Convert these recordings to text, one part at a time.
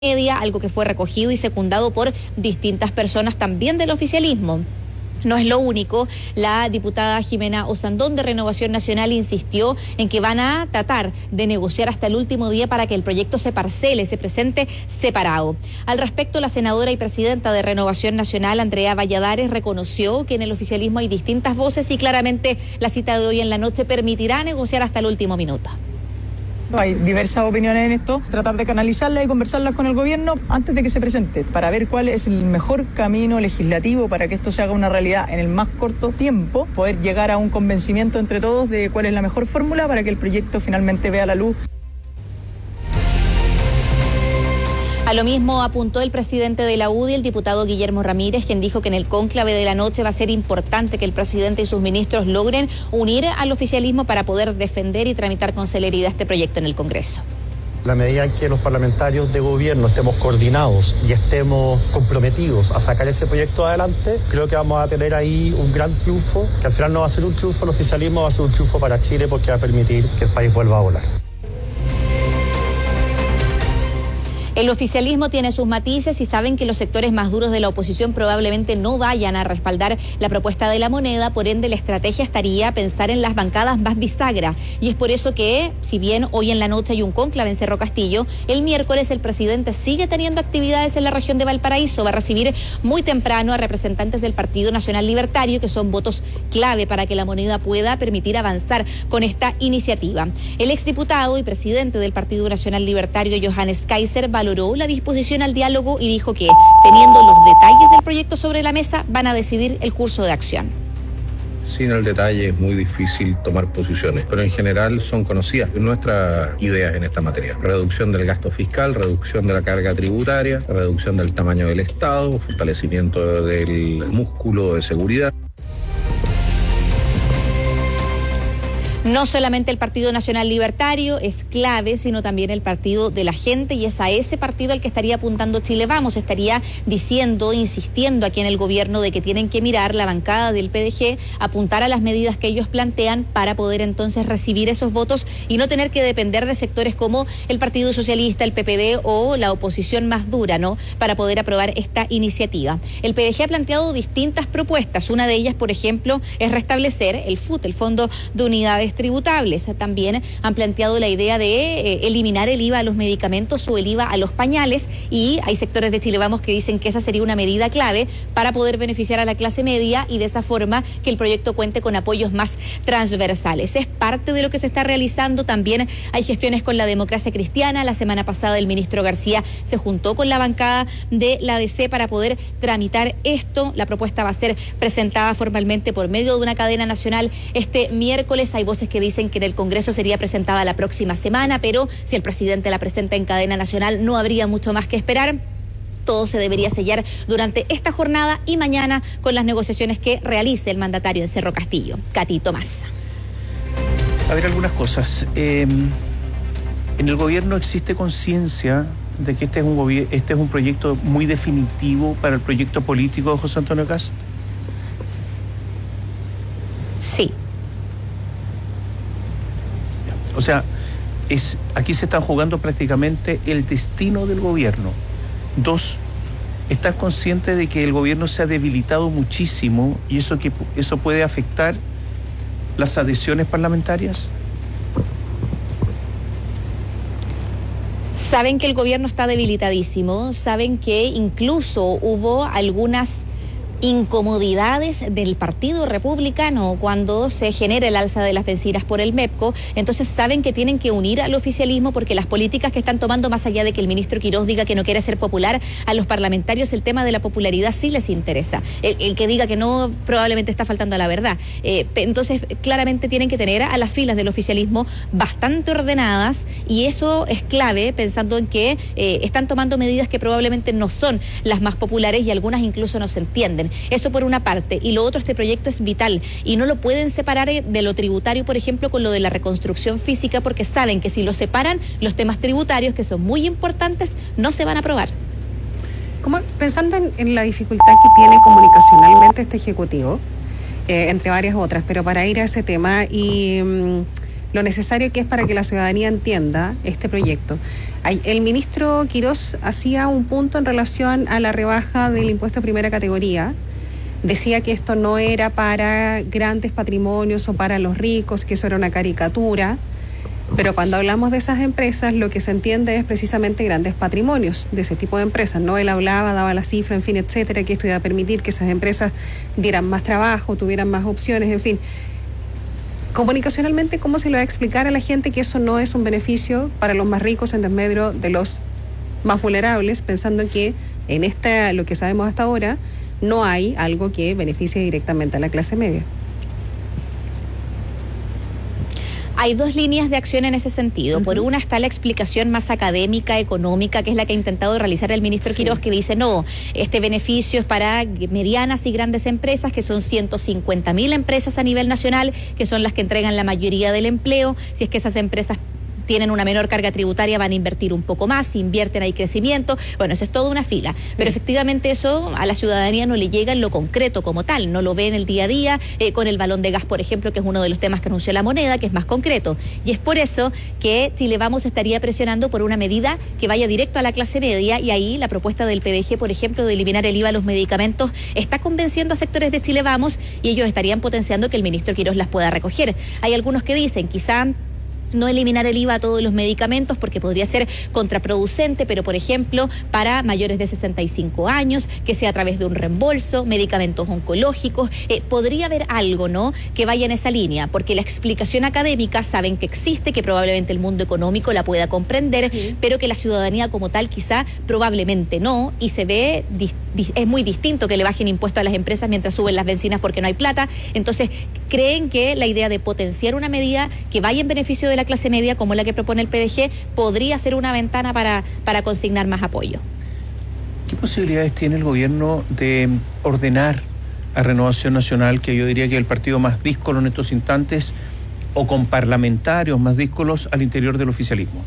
media, algo que fue recogido y secundado por distintas personas también del oficialismo. No es lo único, la diputada Jimena Osandón de Renovación Nacional insistió en que van a tratar de negociar hasta el último día para que el proyecto se parcele, se presente separado. Al respecto, la senadora y presidenta de Renovación Nacional, Andrea Valladares, reconoció que en el oficialismo hay distintas voces y claramente la cita de hoy en la noche permitirá negociar hasta el último minuto. Hay diversas opiniones en esto, tratar de canalizarlas y conversarlas con el gobierno antes de que se presente, para ver cuál es el mejor camino legislativo para que esto se haga una realidad en el más corto tiempo, poder llegar a un convencimiento entre todos de cuál es la mejor fórmula para que el proyecto finalmente vea la luz. A lo mismo apuntó el presidente de la UDI, el diputado Guillermo Ramírez, quien dijo que en el cónclave de la noche va a ser importante que el presidente y sus ministros logren unir al oficialismo para poder defender y tramitar con celeridad este proyecto en el Congreso. La medida en que los parlamentarios de gobierno estemos coordinados y estemos comprometidos a sacar ese proyecto adelante, creo que vamos a tener ahí un gran triunfo, que al final no va a ser un triunfo el oficialismo, va a ser un triunfo para Chile porque va a permitir que el país vuelva a volar. El oficialismo tiene sus matices y saben que los sectores más duros de la oposición probablemente no vayan a respaldar la propuesta de la moneda, por ende la estrategia estaría pensar en las bancadas más bisagra. Y es por eso que, si bien hoy en la noche hay un cónclave en Cerro Castillo, el miércoles el presidente sigue teniendo actividades en la región de Valparaíso. Va a recibir muy temprano a representantes del Partido Nacional Libertario, que son votos clave para que la moneda pueda permitir avanzar con esta iniciativa. El exdiputado y presidente del Partido Nacional Libertario, Johannes Kaiser, valoró la disposición al diálogo y dijo que, teniendo los detalles del proyecto sobre la mesa, van a decidir el curso de acción. Sin el detalle es muy difícil tomar posiciones, pero en general son conocidas nuestras ideas en esta materia. Reducción del gasto fiscal, reducción de la carga tributaria, reducción del tamaño del Estado, fortalecimiento del músculo de seguridad. No solamente el Partido Nacional Libertario es clave, sino también el Partido de la Gente, y es a ese partido al que estaría apuntando Chile Vamos. Estaría diciendo, insistiendo aquí en el gobierno de que tienen que mirar la bancada del PDG, apuntar a las medidas que ellos plantean para poder entonces recibir esos votos y no tener que depender de sectores como el Partido Socialista, el PPD o la oposición más dura, ¿no?, para poder aprobar esta iniciativa. El PDG ha planteado distintas propuestas. Una de ellas, por ejemplo, es restablecer el FUT, el Fondo de Unidades Tributables. También han planteado la idea de eliminar el IVA a los medicamentos o el IVA a los pañales, y hay sectores de Chile Vamos que dicen que esa sería una medida clave para poder beneficiar a la clase media y de esa forma que el proyecto cuente con apoyos más transversales. Es parte de lo que se está realizando. También hay gestiones con la Democracia Cristiana. La semana pasada el ministro García se juntó con la bancada de la DC para poder tramitar esto. La propuesta va a ser presentada formalmente por medio de una cadena nacional este miércoles. Hay voces que dicen que en el Congreso sería presentada la próxima semana, pero si el presidente la presenta en cadena nacional no habría mucho más que esperar. Todo se debería sellar durante esta jornada y mañana con las negociaciones que realice el mandatario en Cerro Castillo. Katy Tomás. A ver, algunas cosas. En el gobierno existe conciencia de que este es un proyecto muy definitivo para el proyecto político de José Antonio Kast. Sí. O sea, aquí se está jugando prácticamente el destino del gobierno. Dos, ¿estás consciente de que el gobierno se ha debilitado muchísimo y eso puede afectar las adhesiones parlamentarias? Saben que el gobierno está debilitadísimo, saben que incluso hubo algunas incomodidades del Partido Republicano cuando se genera el alza de las bencinas por el MEPCO. Entonces saben que tienen que unir al oficialismo porque las políticas que están tomando, más allá de que el ministro Quirós diga que no quiere ser popular, a los parlamentarios el tema de la popularidad sí les interesa. El que diga que no probablemente está faltando a la verdad. Entonces claramente tienen que tener a las filas del oficialismo bastante ordenadas, y eso es clave pensando en que están tomando medidas que probablemente no son las más populares y algunas incluso no se entienden. Eso por una parte. Y lo otro, este proyecto es vital y no lo pueden separar de lo tributario, por ejemplo, con lo de la reconstrucción física, porque saben que si lo separan, los temas tributarios, que son muy importantes, no se van a aprobar. Pensando en la dificultad que tiene comunicacionalmente este Ejecutivo, entre varias otras, pero para ir a ese tema y lo necesario que es para que la ciudadanía entienda este proyecto, El ministro Quirós hacía un punto en relación a la rebaja del impuesto a primera categoría. Decía que esto no era para grandes patrimonios o para los ricos, que eso era una caricatura. Pero cuando hablamos de esas empresas, lo que se entiende es precisamente grandes patrimonios de ese tipo de empresas, ¿no? Él hablaba, daba la cifra, en fin, etcétera, que esto iba a permitir que esas empresas dieran más trabajo, tuvieran más opciones, en fin. Comunicacionalmente, ¿cómo se le va a explicar a la gente que eso no es un beneficio para los más ricos en desmedro de los más vulnerables, pensando en que en lo que sabemos hasta ahora, no hay algo que beneficie directamente a la clase media? Hay dos líneas de acción en ese sentido. Por una está la explicación más académica, económica, que es la que ha intentado realizar el ministro Quirós, que dice, no, este beneficio es para medianas y grandes empresas, que son 150.000 empresas a nivel nacional, que son las que entregan la mayoría del empleo. Si es que esas empresas tienen una menor carga tributaria, van a invertir un poco más, si invierten hay crecimiento, bueno, eso es toda una fila, pero efectivamente eso a la ciudadanía no le llega en lo concreto como tal, no lo ve en el día a día, con el balón de gas, por ejemplo, que es uno de los temas que anunció la moneda, que es más concreto, y es por eso que Chile Vamos estaría presionando por una medida que vaya directo a la clase media, y ahí la propuesta del PDG, por ejemplo, de eliminar el IVA a los medicamentos, está convenciendo a sectores de Chile Vamos, y ellos estarían potenciando que el ministro Quirós las pueda recoger. Hay algunos que dicen, quizá no eliminar el IVA a todos los medicamentos porque podría ser contraproducente, pero por ejemplo para mayores de 65 años, que sea a través de un reembolso, medicamentos oncológicos, podría haber algo, ¿no?, que vaya en esa línea, porque la explicación académica saben que existe, que probablemente el mundo económico la pueda comprender, pero que la ciudadanía como tal quizá probablemente no, y se ve, es muy distinto que le bajen impuestos a las empresas mientras suben las bencinas porque no hay plata. Entonces creen que la idea de potenciar una medida que vaya en beneficio de la clase media, como la que propone el PDG, podría ser una ventana para consignar más apoyo. ¿Qué posibilidades tiene el gobierno de ordenar a Renovación Nacional, que yo diría que es el partido más díscolo en estos instantes, o con parlamentarios más díscolos al interior del oficialismo?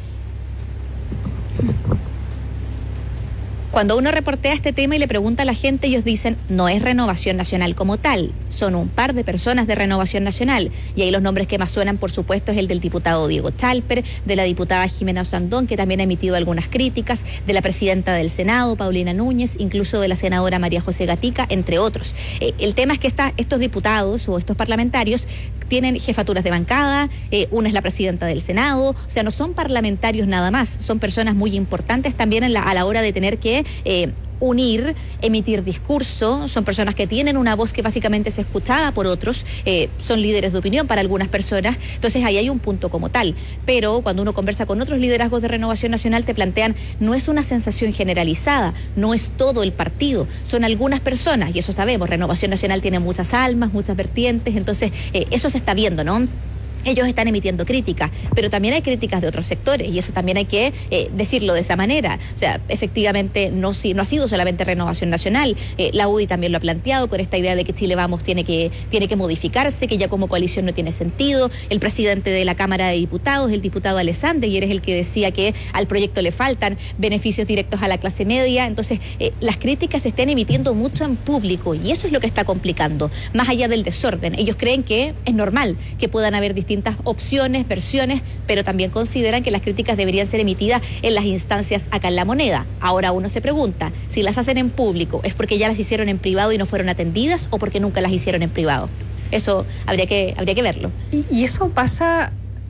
Cuando uno reportea este tema y le pregunta a la gente, ellos dicen, no es Renovación Nacional como tal, son un par de personas de Renovación Nacional. Y ahí los nombres que más suenan, por supuesto, es el del diputado Diego Chalper, de la diputada Jimena Osandón, que también ha emitido algunas críticas, de la presidenta del Senado, Paulina Núñez, incluso de la senadora María José Gatica, entre otros. El tema es que estos diputados o estos parlamentarios tienen jefaturas de bancada, una es la presidenta del Senado, o sea, no son parlamentarios nada más, son personas muy importantes también a la hora de tener que unir, emitir discurso, son personas que tienen una voz que básicamente es escuchada por otros, son líderes de opinión para algunas personas, entonces ahí hay un punto como tal, pero cuando uno conversa con otros liderazgos de Renovación Nacional te plantean, no es una sensación generalizada, no es todo el partido, son algunas personas, y eso sabemos, Renovación Nacional tiene muchas almas, muchas vertientes, entonces eso se está viendo, ¿no? Ellos están emitiendo críticas, pero también hay críticas de otros sectores y eso también hay que decirlo de esa manera. O sea, efectivamente no ha sido solamente Renovación Nacional, la UDI también lo ha planteado con esta idea de que Chile Vamos tiene que modificarse, que ya como coalición no tiene sentido. El presidente de la Cámara de Diputados, el diputado Alessandri, y eres el que decía que al proyecto le faltan beneficios directos a la clase media. Entonces, las críticas se están emitiendo mucho en público y eso es lo que está complicando, más allá del desorden. Ellos creen que es normal que puedan haber distintas opciones, versiones, pero también consideran que las críticas deberían ser emitidas en las instancias acá en La Moneda. Ahora uno se pregunta, si las hacen en público, ¿es porque ya las hicieron en privado y no fueron atendidas o porque nunca las hicieron en privado? Eso habría que verlo. Y eso pasa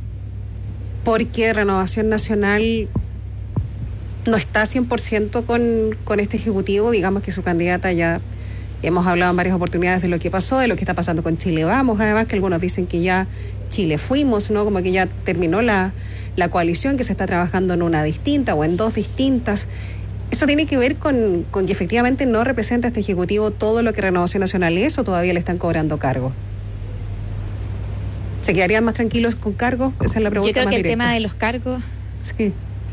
porque Renovación Nacional no está 100% con este ejecutivo, digamos que su candidata ya... Hemos hablado en varias oportunidades de lo que pasó, de lo que está pasando con Chile Vamos, además que algunos dicen que ya Chile Fuimos, ¿no? Como que ya terminó la coalición, que se está trabajando en una distinta o en dos distintas. ¿Eso tiene que ver con que efectivamente no representa este Ejecutivo todo lo que Renovación Nacional es o todavía le están cobrando cargo? ¿Se quedarían más tranquilos con cargo? Esa es la pregunta. Yo creo más que directa. El tema de los cargos... Sí.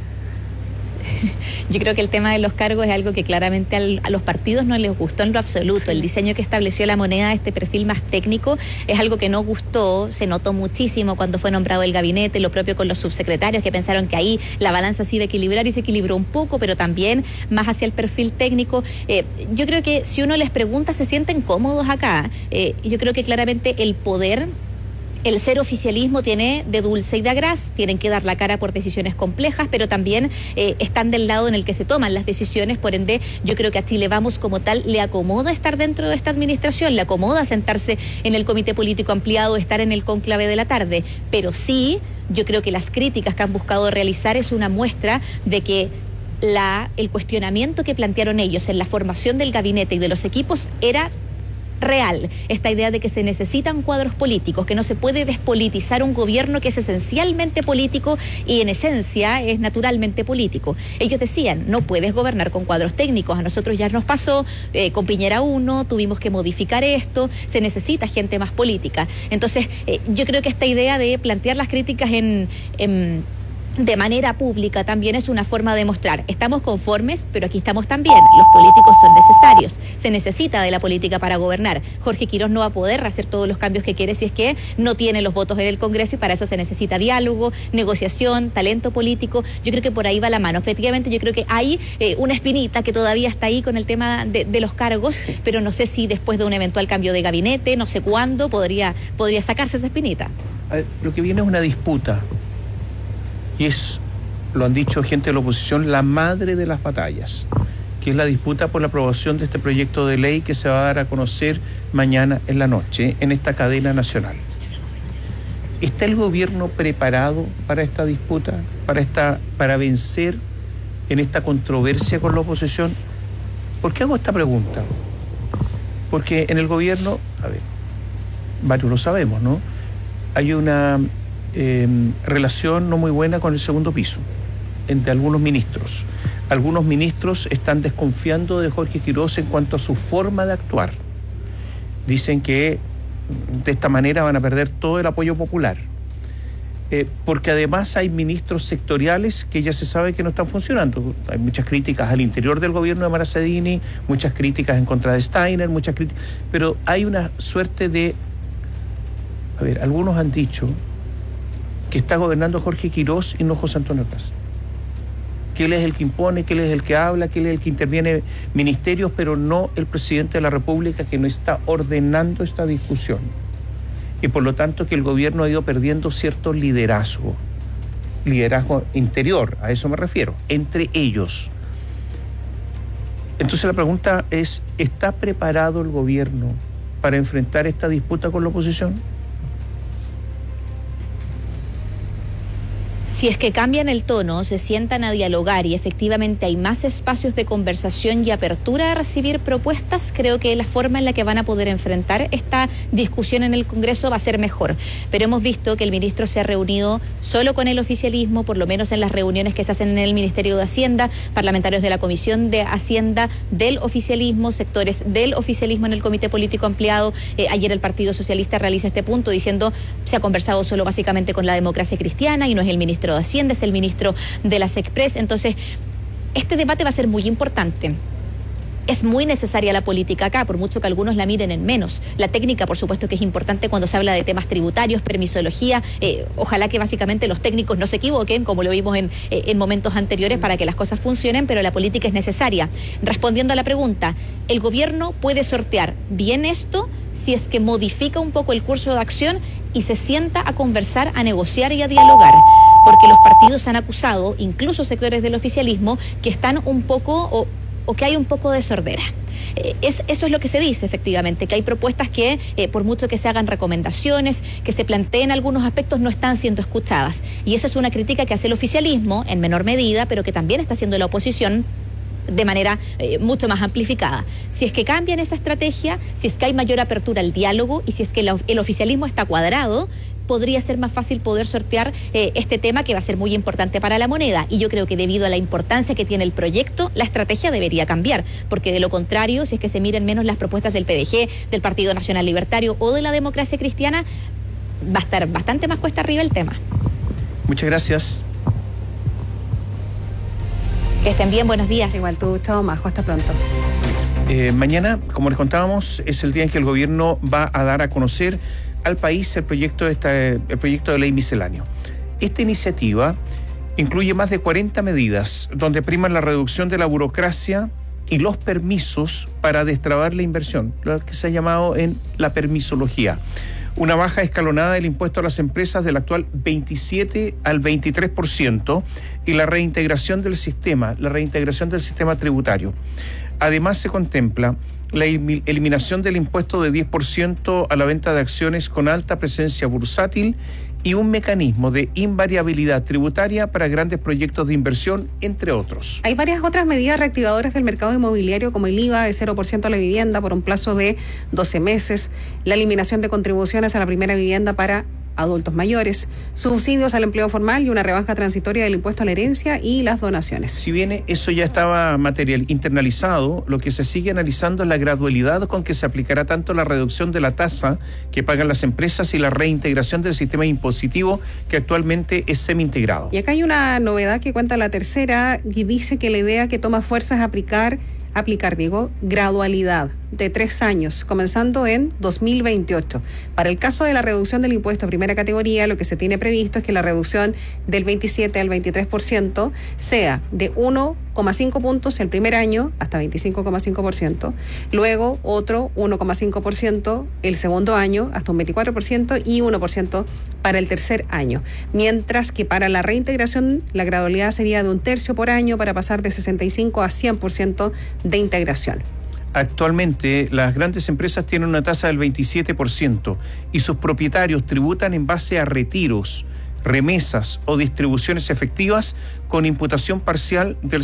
Yo creo que el tema de los cargos es algo que claramente a los partidos no les gustó en lo absoluto. Sí. El diseño que estableció La Moneda, este perfil más técnico, es algo que no gustó, se notó muchísimo cuando fue nombrado el gabinete, lo propio con los subsecretarios que pensaron que ahí la balanza se iba a equilibrar y se equilibró un poco, pero también más hacia el perfil técnico. Yo creo que si uno les pregunta, se sienten cómodos acá. Yo creo que claramente el poder El ser oficialismo tiene de dulce y de agraz, tienen que dar la cara por decisiones complejas, pero también están del lado en el que se toman las decisiones, por ende yo creo que a Chile Vamos como tal le acomoda estar dentro de esta administración, le acomoda sentarse en el comité político ampliado, estar en el cónclave de la tarde, pero sí, yo creo que las críticas que han buscado realizar es una muestra de que el cuestionamiento que plantearon ellos en la formación del gabinete y de los equipos era real, esta idea de que se necesitan cuadros políticos, que no se puede despolitizar un gobierno que es esencialmente político y en esencia es naturalmente político. Ellos decían, no puedes gobernar con cuadros técnicos, a nosotros ya nos pasó, con Piñera 1, tuvimos que modificar esto, se necesita gente más política. Entonces, yo creo que esta idea de plantear las críticas de manera pública también es una forma de mostrar, estamos conformes, pero aquí estamos también, los políticos son necesarios, se necesita de la política para gobernar. Jorge Quirós no va a poder hacer todos los cambios que quiere si es que no tiene los votos en el Congreso, y para eso se necesita diálogo, negociación, talento político. Yo creo que por ahí va la mano. Efectivamente, yo creo que hay una espinita que todavía está ahí con el tema de los cargos, pero no sé si después de un eventual cambio de gabinete, no sé cuándo, podría sacarse esa espinita. Lo que viene es una disputa. Y lo han dicho gente de la oposición, la madre de las batallas, que es la disputa por la aprobación de este proyecto de ley que se va a dar a conocer mañana en la noche en esta cadena nacional. ¿Está el gobierno preparado para esta disputa, para vencer en esta controversia con la oposición? ¿Por qué hago esta pregunta? Porque en el gobierno, varios lo sabemos, ¿no? Hay una relación no muy buena con el segundo piso entre algunos ministros. Algunos ministros están desconfiando de Jorge Quirós en cuanto a su forma de actuar. Dicen que de esta manera van a perder todo el apoyo popular, porque además hay ministros sectoriales que ya se sabe que no están funcionando. Hay muchas críticas al interior del gobierno de Mara Cedini, muchas críticas en contra de Steiner, muchas críticas, pero hay una suerte de, algunos han dicho que está gobernando Jorge Quirós y no José Antonio Cast. Que él es el que impone, que él es el que habla, que él es el que interviene ministerios, pero no el presidente de la República, que no está ordenando esta discusión. Y por lo tanto que el gobierno ha ido perdiendo cierto liderazgo interior, a eso me refiero, entre ellos. Entonces la pregunta es, ¿está preparado el gobierno para enfrentar esta disputa con la oposición? Si es que cambian el tono, se sientan a dialogar y efectivamente hay más espacios de conversación y apertura a recibir propuestas, creo que la forma en la que van a poder enfrentar esta discusión en el Congreso va a ser mejor. Pero hemos visto que el ministro se ha reunido solo con el oficialismo, por lo menos en las reuniones que se hacen en el Ministerio de Hacienda, parlamentarios de la Comisión de Hacienda del oficialismo, sectores del oficialismo en el Comité Político Ampliado. Ayer el Partido Socialista realiza este punto diciendo se ha conversado solo básicamente con la Democracia Cristiana y no es el ministro de Hacienda, es el ministro de las Express. Entonces, este debate va a ser muy importante. Es muy necesaria la política acá, por mucho que algunos la miren en menos. La técnica, por supuesto, que es importante cuando se habla de temas tributarios, permisología. Ojalá que básicamente los técnicos no se equivoquen, como lo vimos en momentos anteriores, para que las cosas funcionen, pero la política es necesaria. Respondiendo a la pregunta, ¿el gobierno puede sortear bien esto si es que modifica un poco el curso de acción y se sienta a conversar, a negociar y a dialogar? Porque los partidos han acusado, incluso sectores del oficialismo, que están un poco o que hay un poco de sordera. Eso es lo que se dice efectivamente, que hay propuestas que por mucho que se hagan recomendaciones, que se planteen algunos aspectos, no están siendo escuchadas. Y esa es una crítica que hace el oficialismo en menor medida, pero que también está haciendo la oposición de manera mucho más amplificada. Si es que cambian esa estrategia, si es que hay mayor apertura al diálogo y si es que el oficialismo está cuadrado, podría ser más fácil poder sortear este tema que va a ser muy importante para la moneda. Y yo creo que debido a la importancia que tiene el proyecto, la estrategia debería cambiar, porque de lo contrario, si es que se miren menos las propuestas del PDG, del Partido Nacional Libertario o de la Democracia Cristiana, va a estar bastante más cuesta arriba el tema. Muchas gracias. Que estén bien, buenos días. Igual tú, chao, Majo, hasta pronto. Mañana, como les contábamos, es el día en que el gobierno va a dar a conocer al país el proyecto de ley misceláneo. Esta iniciativa incluye más de 40 medidas donde priman la reducción de la burocracia y los permisos para destrabar la inversión, lo que se ha llamado en la permisología. una baja escalonada del impuesto a las empresas del actual 27 al 23% y la reintegración del sistema tributario. Además, se contempla la eliminación del impuesto de 10% a la venta de acciones con alta presencia bursátil y un mecanismo de invariabilidad tributaria para grandes proyectos de inversión, entre otros. Hay varias otras medidas reactivadoras del mercado inmobiliario, como el IVA de 0% a la vivienda por un plazo de 12 meses, la eliminación de contribuciones a la primera vivienda para adultos mayores, subsidios al empleo formal y una rebaja transitoria del impuesto a la herencia y las donaciones. Si bien eso ya estaba internalizado, lo que se sigue analizando es la gradualidad con que se aplicará tanto la reducción de la tasa que pagan las empresas y la reintegración del sistema impositivo que actualmente es semi-integrado. Y acá hay una novedad que cuenta la tercera y dice que la idea que toma fuerza es aplicar gradualidad de 3 años, comenzando en 2028. Para el caso de la reducción del impuesto a primera categoría, lo que se tiene previsto es que la reducción del 27 al 23% sea de 1,5 puntos el primer año, hasta 25,5%, luego otro 1,5% el segundo año, hasta un 24%, y 1% para el tercer año. Mientras que para la reintegración, la gradualidad sería de 1/3 por año para pasar de 65 a 100% de integración. Actualmente, las grandes empresas tienen una tasa del 27% y sus propietarios tributan en base a retiros, remesas o distribuciones efectivas con imputación parcial del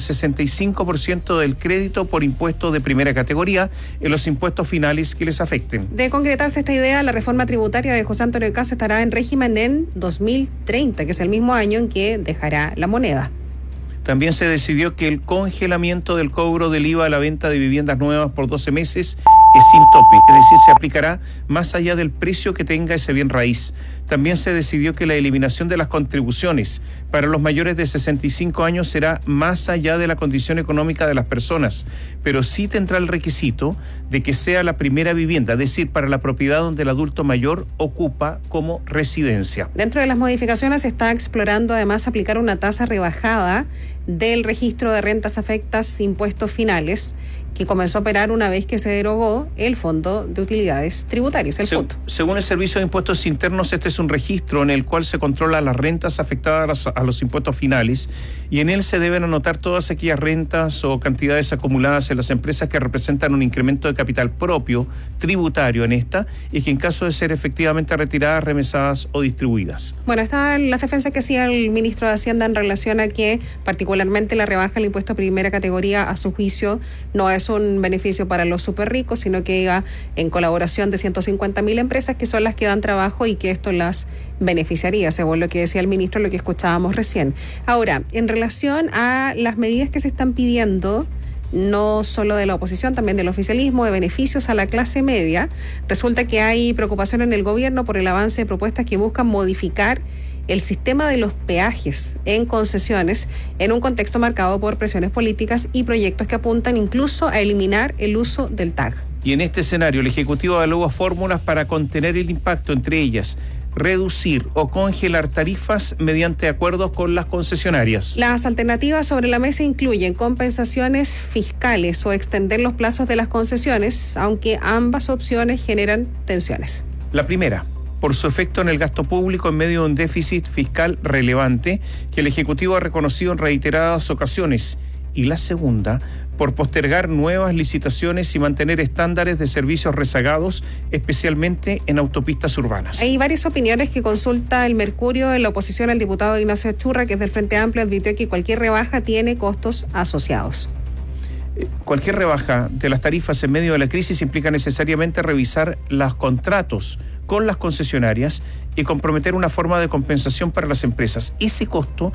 65% del crédito por impuesto de primera categoría en los impuestos finales que les afecten. De concretarse esta idea, la reforma tributaria de José Antonio Kast estará en régimen en 2030, que es el mismo año en que dejará la moneda. También se decidió que el congelamiento del cobro del IVA a la venta de viviendas nuevas por 12 meses es sin tope, es decir, se aplicará más allá del precio que tenga ese bien raíz. También se decidió que la eliminación de las contribuciones para los mayores de 65 años será más allá de la condición económica de las personas, pero sí tendrá el requisito de que sea la primera vivienda, es decir, para la propiedad donde el adulto mayor ocupa como residencia. Dentro de las modificaciones se está explorando además aplicar una tasa rebajada del registro de rentas afectas impuestos finales, que comenzó a operar una vez que se derogó el Fondo de Utilidades Tributarias, el FUT. Según el Servicio de Impuestos Internos, este es un registro en el cual se controla las rentas afectadas a los impuestos finales, y en él se deben anotar todas aquellas rentas o cantidades acumuladas en las empresas que representan un incremento de capital propio tributario en esta, y que en caso de ser efectivamente retiradas, remesadas o distribuidas. Bueno, están las defensas que hacía el ministro de Hacienda en relación a que particularmente la rebaja del impuesto a primera categoría, a su juicio, no es un beneficio para los súper ricos, sino que iba en colaboración de 150.000 empresas que son las que dan trabajo y que esto las beneficiaría, según lo que decía el ministro, lo que escuchábamos recién. Ahora, en relación a las medidas que se están pidiendo, no solo de la oposición, también del oficialismo, de beneficios a la clase media, resulta que hay preocupación en el gobierno por el avance de propuestas que buscan modificar el sistema de los peajes en concesiones en un contexto marcado por presiones políticas y proyectos que apuntan incluso a eliminar el uso del tag. Y en este escenario, el Ejecutivo evalúa fórmulas para contener el impacto, entre ellas reducir o congelar tarifas mediante acuerdos con las concesionarias. Las alternativas sobre la mesa incluyen compensaciones fiscales o extender los plazos de las concesiones, aunque ambas opciones generan tensiones. La primera, por su efecto en el gasto público en medio de un déficit fiscal relevante que el Ejecutivo ha reconocido en reiteradas ocasiones. Y la segunda, por postergar nuevas licitaciones y mantener estándares de servicios rezagados, especialmente en autopistas urbanas. Hay varias opiniones que consulta el Mercurio. En la oposición, el diputado Ignacio Achurra, que es del Frente Amplio, advirtió que cualquier rebaja tiene costos asociados. Cualquier rebaja de las tarifas en medio de la crisis implica necesariamente revisar los contratos con las concesionarias y comprometer una forma de compensación para las empresas. Ese costo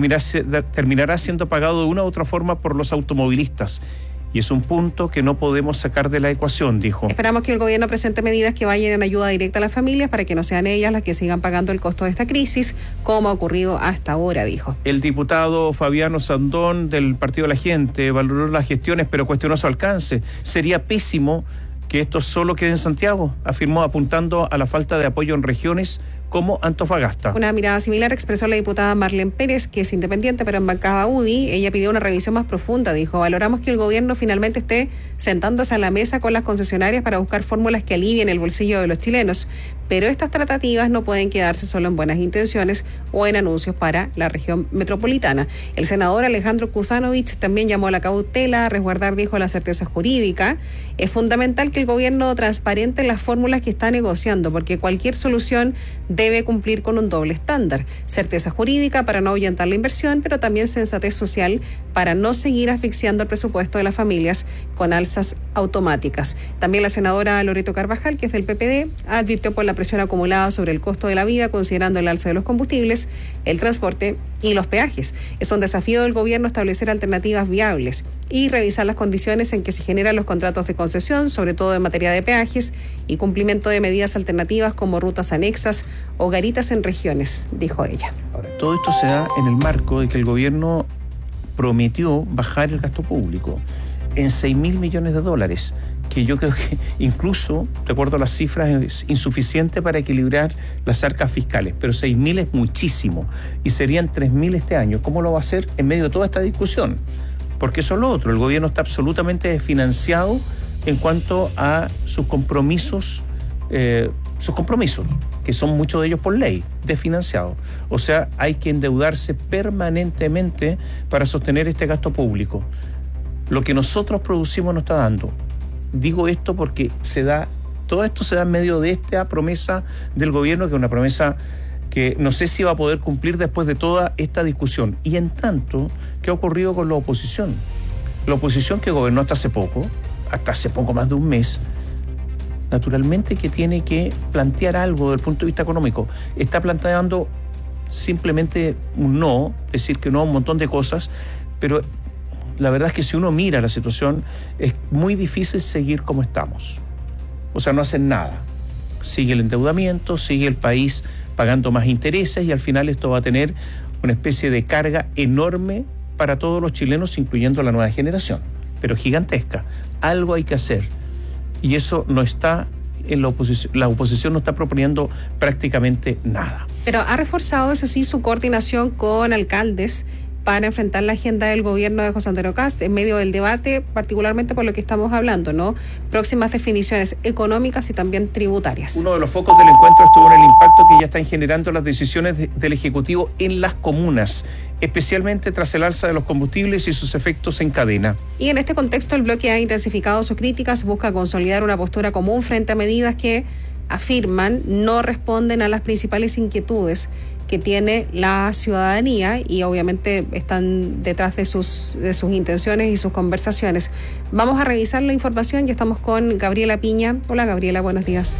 terminará siendo pagado de una u otra forma por los automovilistas. Y es un punto que no podemos sacar de la ecuación, dijo. Esperamos que el gobierno presente medidas que vayan en ayuda directa a las familias para que no sean ellas las que sigan pagando el costo de esta crisis, como ha ocurrido hasta ahora, dijo. El diputado Fabiano Sandón del Partido de la Gente valoró las gestiones, pero cuestionó su alcance. Sería pésimo que esto solo quede en Santiago, afirmó, apuntando a la falta de apoyo en regiones como Antofagasta. Una mirada similar expresó la diputada Marlene Pérez, que es independiente pero en bancada UDI. Ella pidió una revisión más profunda. Dijo: valoramos que el gobierno finalmente esté sentándose a la mesa con las concesionarias para buscar fórmulas que alivien el bolsillo de los chilenos, pero estas tratativas no pueden quedarse solo en buenas intenciones o en anuncios para la región metropolitana. El senador Alejandro Kusanovich también llamó a la cautela, a resguardar, dijo, la certeza jurídica. Es fundamental que el gobierno transparente las fórmulas que está negociando, porque cualquier solución debe cumplir con un doble estándar: certeza jurídica para no ahuyentar la inversión, pero también sensatez social para no seguir asfixiando el presupuesto de las familias con alzas automáticas. También la senadora Loreto Carvajal, que es del PPD, advirtió por la presión acumulada sobre el costo de la vida, considerando el alza de los combustibles, el transporte y los peajes. Es un desafío del gobierno establecer alternativas viables y revisar las condiciones en que se generan los contratos de concesión, sobre todo en materia de peajes, y cumplimiento de medidas alternativas como rutas anexas o garitas en regiones, dijo ella. Ahora, todo esto se da en el marco de que el gobierno prometió bajar el gasto público en $6.000 millones, que yo creo que incluso, de acuerdo a las cifras, es insuficiente para equilibrar las arcas fiscales, pero 6.000 es muchísimo y serían 3.000 este año. ¿Cómo lo va a hacer en medio de toda esta discusión? Porque eso es lo otro, el gobierno está absolutamente desfinanciado en cuanto a sus compromisos, que son muchos de ellos por ley, desfinanciados. O sea, hay que endeudarse permanentemente para sostener este gasto público. Lo que nosotros producimos no está dando. Digo esto porque todo esto se da en medio de esta promesa del gobierno, que es una promesa que no sé si va a poder cumplir después de toda esta discusión. Y en tanto, ¿qué ha ocurrido con la oposición? La oposición, que gobernó hasta hace poco más de un mes, naturalmente que tiene que plantear algo desde el punto de vista económico. Está planteando simplemente un no, decir que no a un montón de cosas, pero la verdad es que si uno mira la situación, es muy difícil seguir como estamos. O sea, no hacen nada. Sigue el endeudamiento, sigue el país pagando más intereses, y al final esto va a tener una especie de carga enorme para todos los chilenos, incluyendo la nueva generación, pero gigantesca. Algo hay que hacer, y eso no está en la oposición. La oposición no está proponiendo prácticamente nada. Pero ha reforzado, eso sí, su coordinación con alcaldes para enfrentar la agenda del gobierno de José Antonio Kast en medio del debate, particularmente por lo que estamos hablando, ¿no? Próximas definiciones económicas y también tributarias. Uno de los focos del encuentro estuvo en el impacto que ya están generando las decisiones del Ejecutivo en las comunas, especialmente tras el alza de los combustibles y sus efectos en cadena. Y en este contexto, el bloque ha intensificado sus críticas, busca consolidar una postura común frente a medidas que, afirman, no responden a las principales inquietudes que tiene la ciudadanía, y obviamente están detrás de sus intenciones y sus conversaciones. Vamos a revisar la información, ya estamos con Gabriela Piña. Hola Gabriela, buenos días.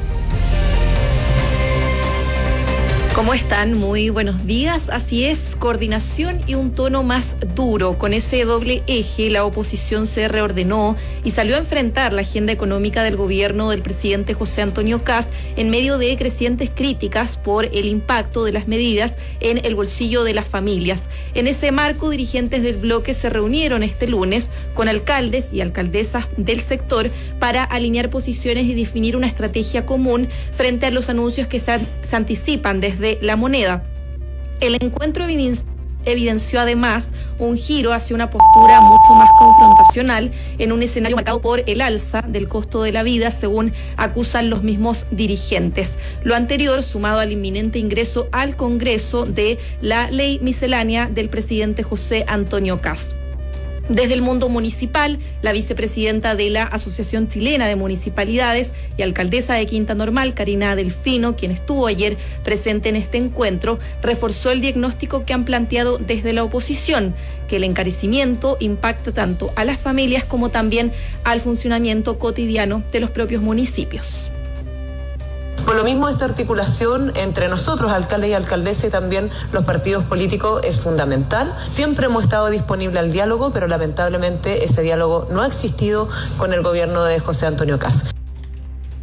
¿Cómo están? Muy buenos días. Así es, coordinación y un tono más duro. Con ese doble eje, la oposición se reordenó y salió a enfrentar la agenda económica del gobierno del presidente José Antonio Kast en medio de crecientes críticas por el impacto de las medidas en el bolsillo de las familias. En ese marco, dirigentes del bloque se reunieron este lunes con alcaldes y alcaldesas del sector para alinear posiciones y definir una estrategia común frente a los anuncios que se anticipan desde La Moneda. El encuentro evidenció además un giro hacia una postura mucho más confrontacional en un escenario marcado por el alza del costo de la vida, según acusan los mismos dirigentes. Lo anterior, sumado al inminente ingreso al Congreso de la ley miscelánea del presidente José Antonio Kast. Desde el mundo municipal, la vicepresidenta de la Asociación Chilena de Municipalidades y alcaldesa de Quinta Normal, Karina Delfino, quien estuvo ayer presente en este encuentro, reforzó el diagnóstico que han planteado desde la oposición, que el encarecimiento impacta tanto a las familias como también al funcionamiento cotidiano de los propios municipios. Por lo mismo, esta articulación entre nosotros, alcaldes y alcaldesas, y también los partidos políticos es fundamental. Siempre hemos estado disponibles al diálogo, pero lamentablemente ese diálogo no ha existido con el gobierno de José Antonio Kast.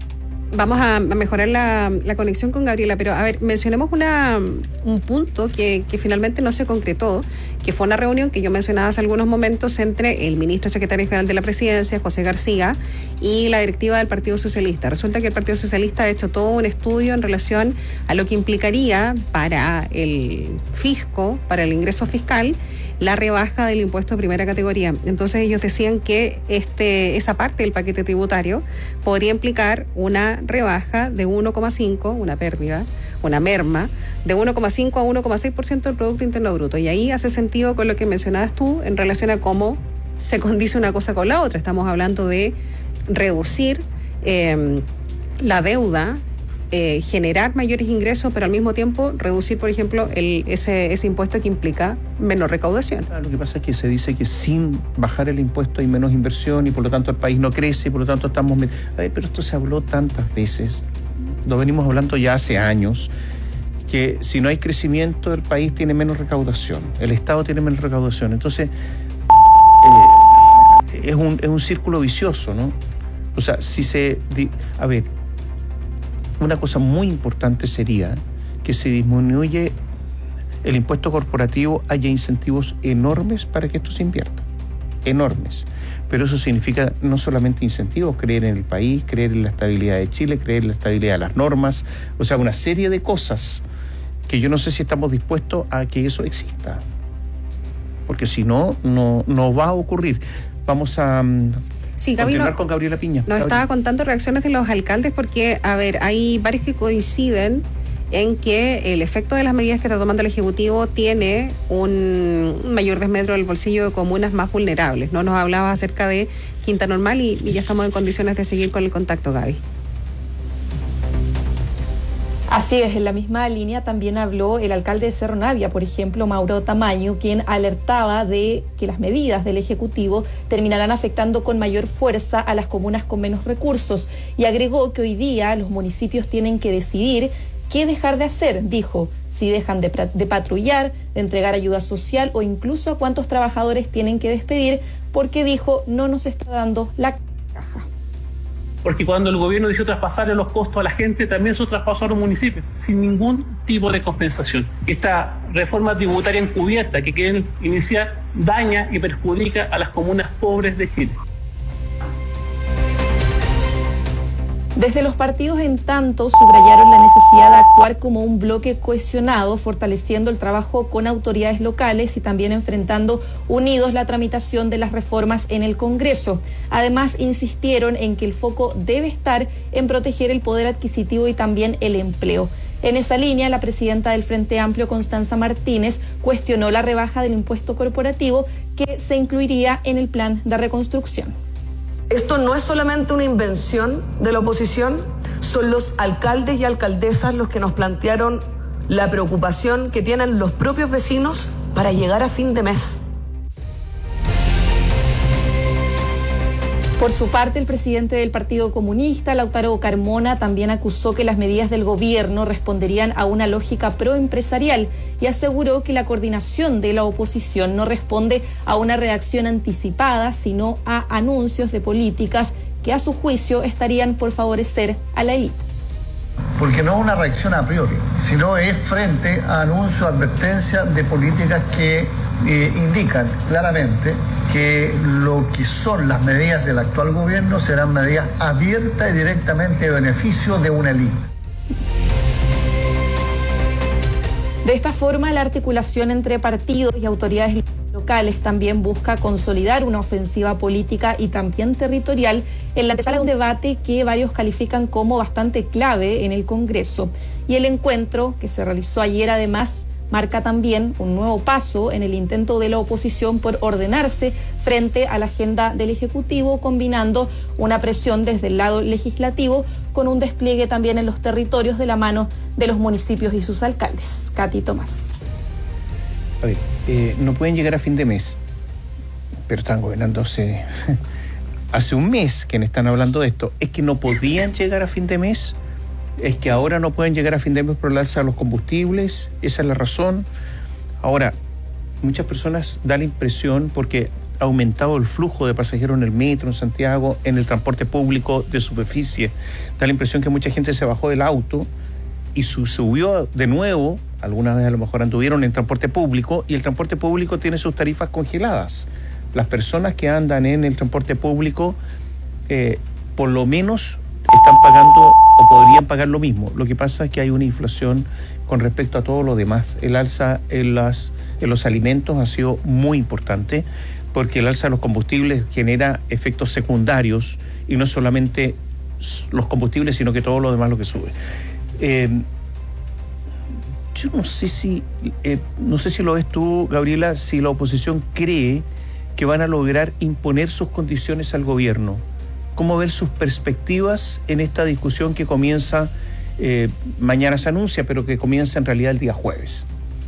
Vamos a mejorar la conexión con Gabriela, pero a ver, mencionemos un punto que finalmente no se concretó, que fue una reunión que yo mencionaba hace algunos momentos entre el ministro secretario general de la Presidencia, José García, y la directiva del Partido Socialista. Resulta que el Partido Socialista ha hecho todo un estudio en relación a lo que implicaría para el fisco, para el ingreso fiscal, la rebaja del impuesto de primera categoría. Entonces ellos decían que esa parte del paquete tributario podría implicar una rebaja de 1,5, una pérdida, una merma, de 1,5 a 1,6% del Producto Interno Bruto. Y ahí hace sentido con lo que mencionabas tú en relación a cómo se condice una cosa con la otra. Estamos hablando de reducir la deuda, generar mayores ingresos, pero al mismo tiempo reducir, por ejemplo, ese impuesto que implica menor recaudación. Lo que pasa es que se dice que sin bajar el impuesto hay menos inversión y por lo tanto el país no crece y por lo tanto estamos... pero esto se habló tantas veces, lo venimos hablando ya hace años, que si no hay crecimiento el país tiene menos recaudación, el Estado tiene menos recaudación. Entonces es un círculo vicioso, ¿no? O sea, a ver, una cosa muy importante sería que se disminuye el impuesto corporativo, haya incentivos enormes para que esto se invierta, enormes. Pero eso significa no solamente incentivos, creer en el país, creer en la estabilidad de Chile, creer en la estabilidad de las normas, o sea, una serie de cosas que yo no sé si estamos dispuestos a que eso exista, porque si no va a ocurrir. Vamos a... Sí, continuar con Gabriela Piña. Nos estaba contando reacciones de los alcaldes porque, a ver, hay varios que coinciden en que el efecto de las medidas que está tomando el Ejecutivo tiene un mayor desmedro del bolsillo de comunas más vulnerables, ¿no? Nos hablaba acerca de Quinta Normal y ya estamos en condiciones de seguir con el contacto, Gaby. Así es, en la misma línea también habló el alcalde de Cerro Navia, por ejemplo, Mauro Tamayo, quien alertaba de que las medidas del Ejecutivo terminarán afectando con mayor fuerza a las comunas con menos recursos, y agregó que hoy día los municipios tienen que decidir qué dejar de hacer, dijo, si dejan de patrullar, de entregar ayuda social o incluso a cuántos trabajadores tienen que despedir, porque dijo, no nos está dando la caja. Porque cuando el gobierno decidió traspasarle los costos a la gente, también se traspasó a los municipios, sin ningún tipo de compensación. Esta reforma tributaria encubierta que quieren iniciar daña y perjudica a las comunas pobres de Chile. Desde los partidos, en tanto, subrayaron la necesidad de actuar como un bloque cohesionado, fortaleciendo el trabajo con autoridades locales y también enfrentando unidos la tramitación de las reformas en el Congreso. Además, insistieron en que el foco debe estar en proteger el poder adquisitivo y también el empleo. En esa línea, la presidenta del Frente Amplio, Constanza Martínez, cuestionó la rebaja del impuesto corporativo que se incluiría en el plan de reconstrucción. Esto no es solamente una invención de la oposición, son los alcaldes y alcaldesas los que nos plantearon la preocupación que tienen los propios vecinos para llegar a fin de mes. Por su parte, el presidente del Partido Comunista, Lautaro Carmona, también acusó que las medidas del gobierno responderían a una lógica proempresarial y aseguró que la coordinación de la oposición no responde a una reacción anticipada, sino a anuncios de políticas que a su juicio estarían por favorecer a la élite. Porque no es una reacción a priori, sino es frente a anuncios, advertencias de políticas que indican claramente que lo que son las medidas del actual gobierno serán medidas abiertas y directamente de beneficio de una élite. De esta forma, la articulación entre partidos y autoridades locales también busca consolidar una ofensiva política y también territorial en la antesala de un debate que varios califican como bastante clave en el Congreso. Y el encuentro que se realizó ayer, además, marca también un nuevo paso en el intento de la oposición por ordenarse frente a la agenda del Ejecutivo, combinando una presión desde el lado legislativo con un despliegue también en los territorios de la mano de los municipios y sus alcaldes. Katy Tomás. A ver, no pueden llegar a fin de mes, pero están gobernando hace un mes que están hablando de esto. Es que no podían llegar a fin de mes. Es que ahora no pueden llegar a fin de mes por el alza de los combustibles, esa es la razón. Ahora, muchas personas dan la impresión, porque aumentado el flujo de pasajeros en el metro, en Santiago, en el transporte público de superficie. Da la impresión que mucha gente se bajó del auto y subió de nuevo, algunas veces a lo mejor anduvieron en transporte público, y el transporte público tiene sus tarifas congeladas. Las personas que andan en el transporte público por lo menos están pagando o podrían pagar lo mismo. Lo que pasa es que hay una inflación con respecto a todo lo demás. El alza en los alimentos ha sido muy importante, porque el alza de los combustibles genera efectos secundarios, y no solamente los combustibles, sino que todo lo demás lo que sube. Yo no sé si lo ves tú, Gabriela, si la oposición cree que van a lograr imponer sus condiciones al gobierno. ¿Cómo ver sus perspectivas en esta discusión que comienza, mañana se anuncia, pero que comienza en realidad el día jueves?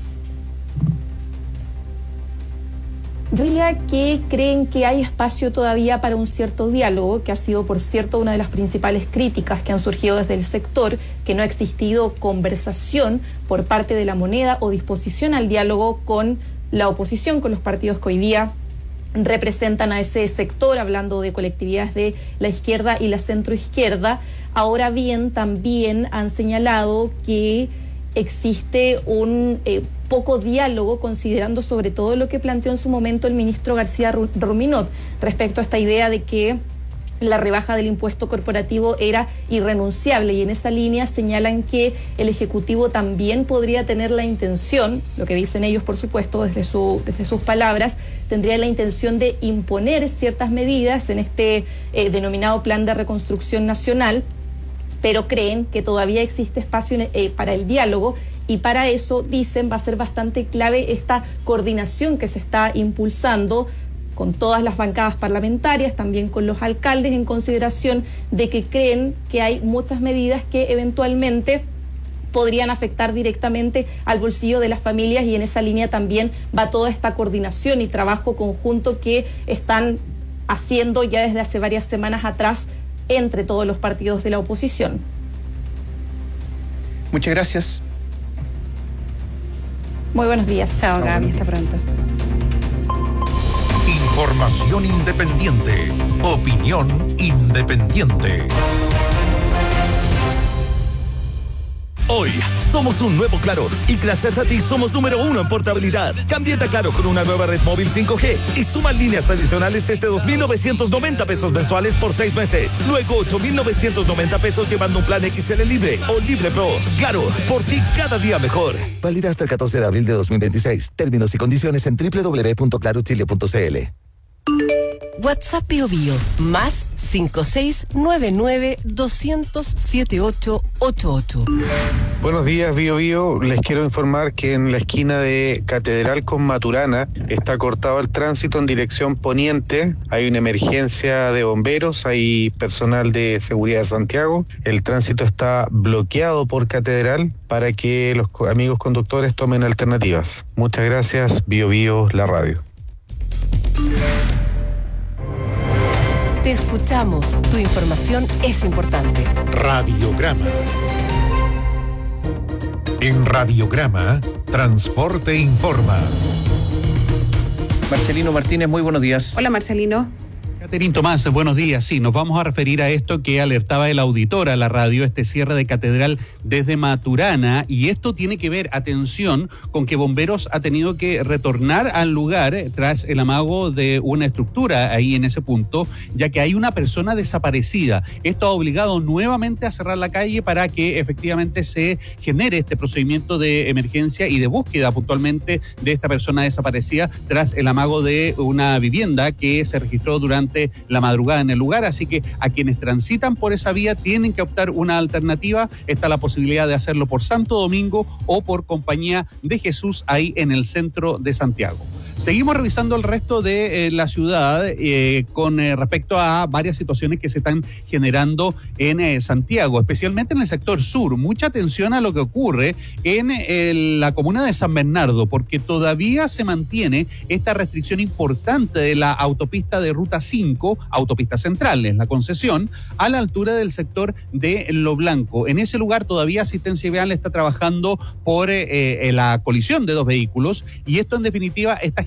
Yo diría que creen que hay espacio todavía para un cierto diálogo, que ha sido, por cierto, una de las principales críticas que han surgido desde el sector, que no ha existido conversación por parte de la moneda o disposición al diálogo con la oposición, con los partidos que hoy día representan a ese sector, hablando de colectividades de la izquierda y la centroizquierda. Ahora bien, también han señalado que existe un poco diálogo, considerando sobre todo lo que planteó en su momento el ministro García Ruminot respecto a esta idea de que la rebaja del impuesto corporativo era irrenunciable, y en esa línea señalan que el Ejecutivo también podría tener la intención, lo que dicen ellos por supuesto desde sus palabras, tendría la intención de imponer ciertas medidas en este denominado Plan de Reconstrucción Nacional, pero creen que todavía existe espacio para el diálogo, y para eso, dicen, va a ser bastante clave esta coordinación que se está impulsando con todas las bancadas parlamentarias, también con los alcaldes, en consideración de que creen que hay muchas medidas que eventualmente podrían afectar directamente al bolsillo de las familias, y en esa línea también va toda esta coordinación y trabajo conjunto que están haciendo ya desde hace varias semanas atrás entre todos los partidos de la oposición. Muchas gracias. Muy buenos días. Chao, Gaby, hasta pronto. Información independiente. Opinión independiente. Hoy somos un nuevo Claro, y gracias a ti somos número 1 en portabilidad. Cámbiate a Claro con una nueva red móvil 5G y suma líneas adicionales desde 2,990 pesos mensuales por 6 meses. Luego 8,990 pesos llevando un plan XL Libre o Libre Pro. Claro, por ti cada día mejor. Válida hasta el 14 de abril de 2026. Términos y condiciones en www.clarochile.cl. WhatsApp Bio Bio, más 5699-200-7888. Buenos días, Bio Bio. Les quiero informar que en la esquina de Catedral con Maturana está cortado el tránsito en dirección poniente. Hay una emergencia de bomberos, hay personal de seguridad de Santiago. El tránsito está bloqueado por Catedral para que los amigos conductores tomen alternativas. Muchas gracias, Bio Bio, la radio. Te escuchamos. Tu información es importante. Radiograma. En Radiograma, Transporte Informa. Marcelino Martínez, muy buenos días. Hola, Marcelino. Caterín Tomás, buenos días. Sí, nos vamos a referir a esto que alertaba el auditor a la radio, este cierre de Catedral desde Maturana, y esto tiene que ver, atención, con que Bomberos ha tenido que retornar al lugar tras el amago de una estructura ahí en ese punto, ya que hay una persona desaparecida. Esto ha obligado nuevamente a cerrar la calle para que efectivamente se genere este procedimiento de emergencia y de búsqueda puntualmente de esta persona desaparecida tras el amago de una vivienda que se registró durante la madrugada en el lugar. Así que a quienes transitan por esa vía tienen que optar una alternativa. Está la posibilidad de hacerlo por Santo Domingo o por Compañía de Jesús ahí en el centro de Santiago. Seguimos revisando el resto de la ciudad con respecto a varias situaciones que se están generando en Santiago, especialmente en el sector sur. Mucha atención a lo que ocurre en la comuna de San Bernardo, porque todavía se mantiene esta restricción importante de la autopista de Ruta 5, autopista central, es la concesión, a la altura del sector de Lo Blanco. En ese lugar todavía Asistencia Vial está trabajando por la colisión de dos vehículos, y esto en definitiva está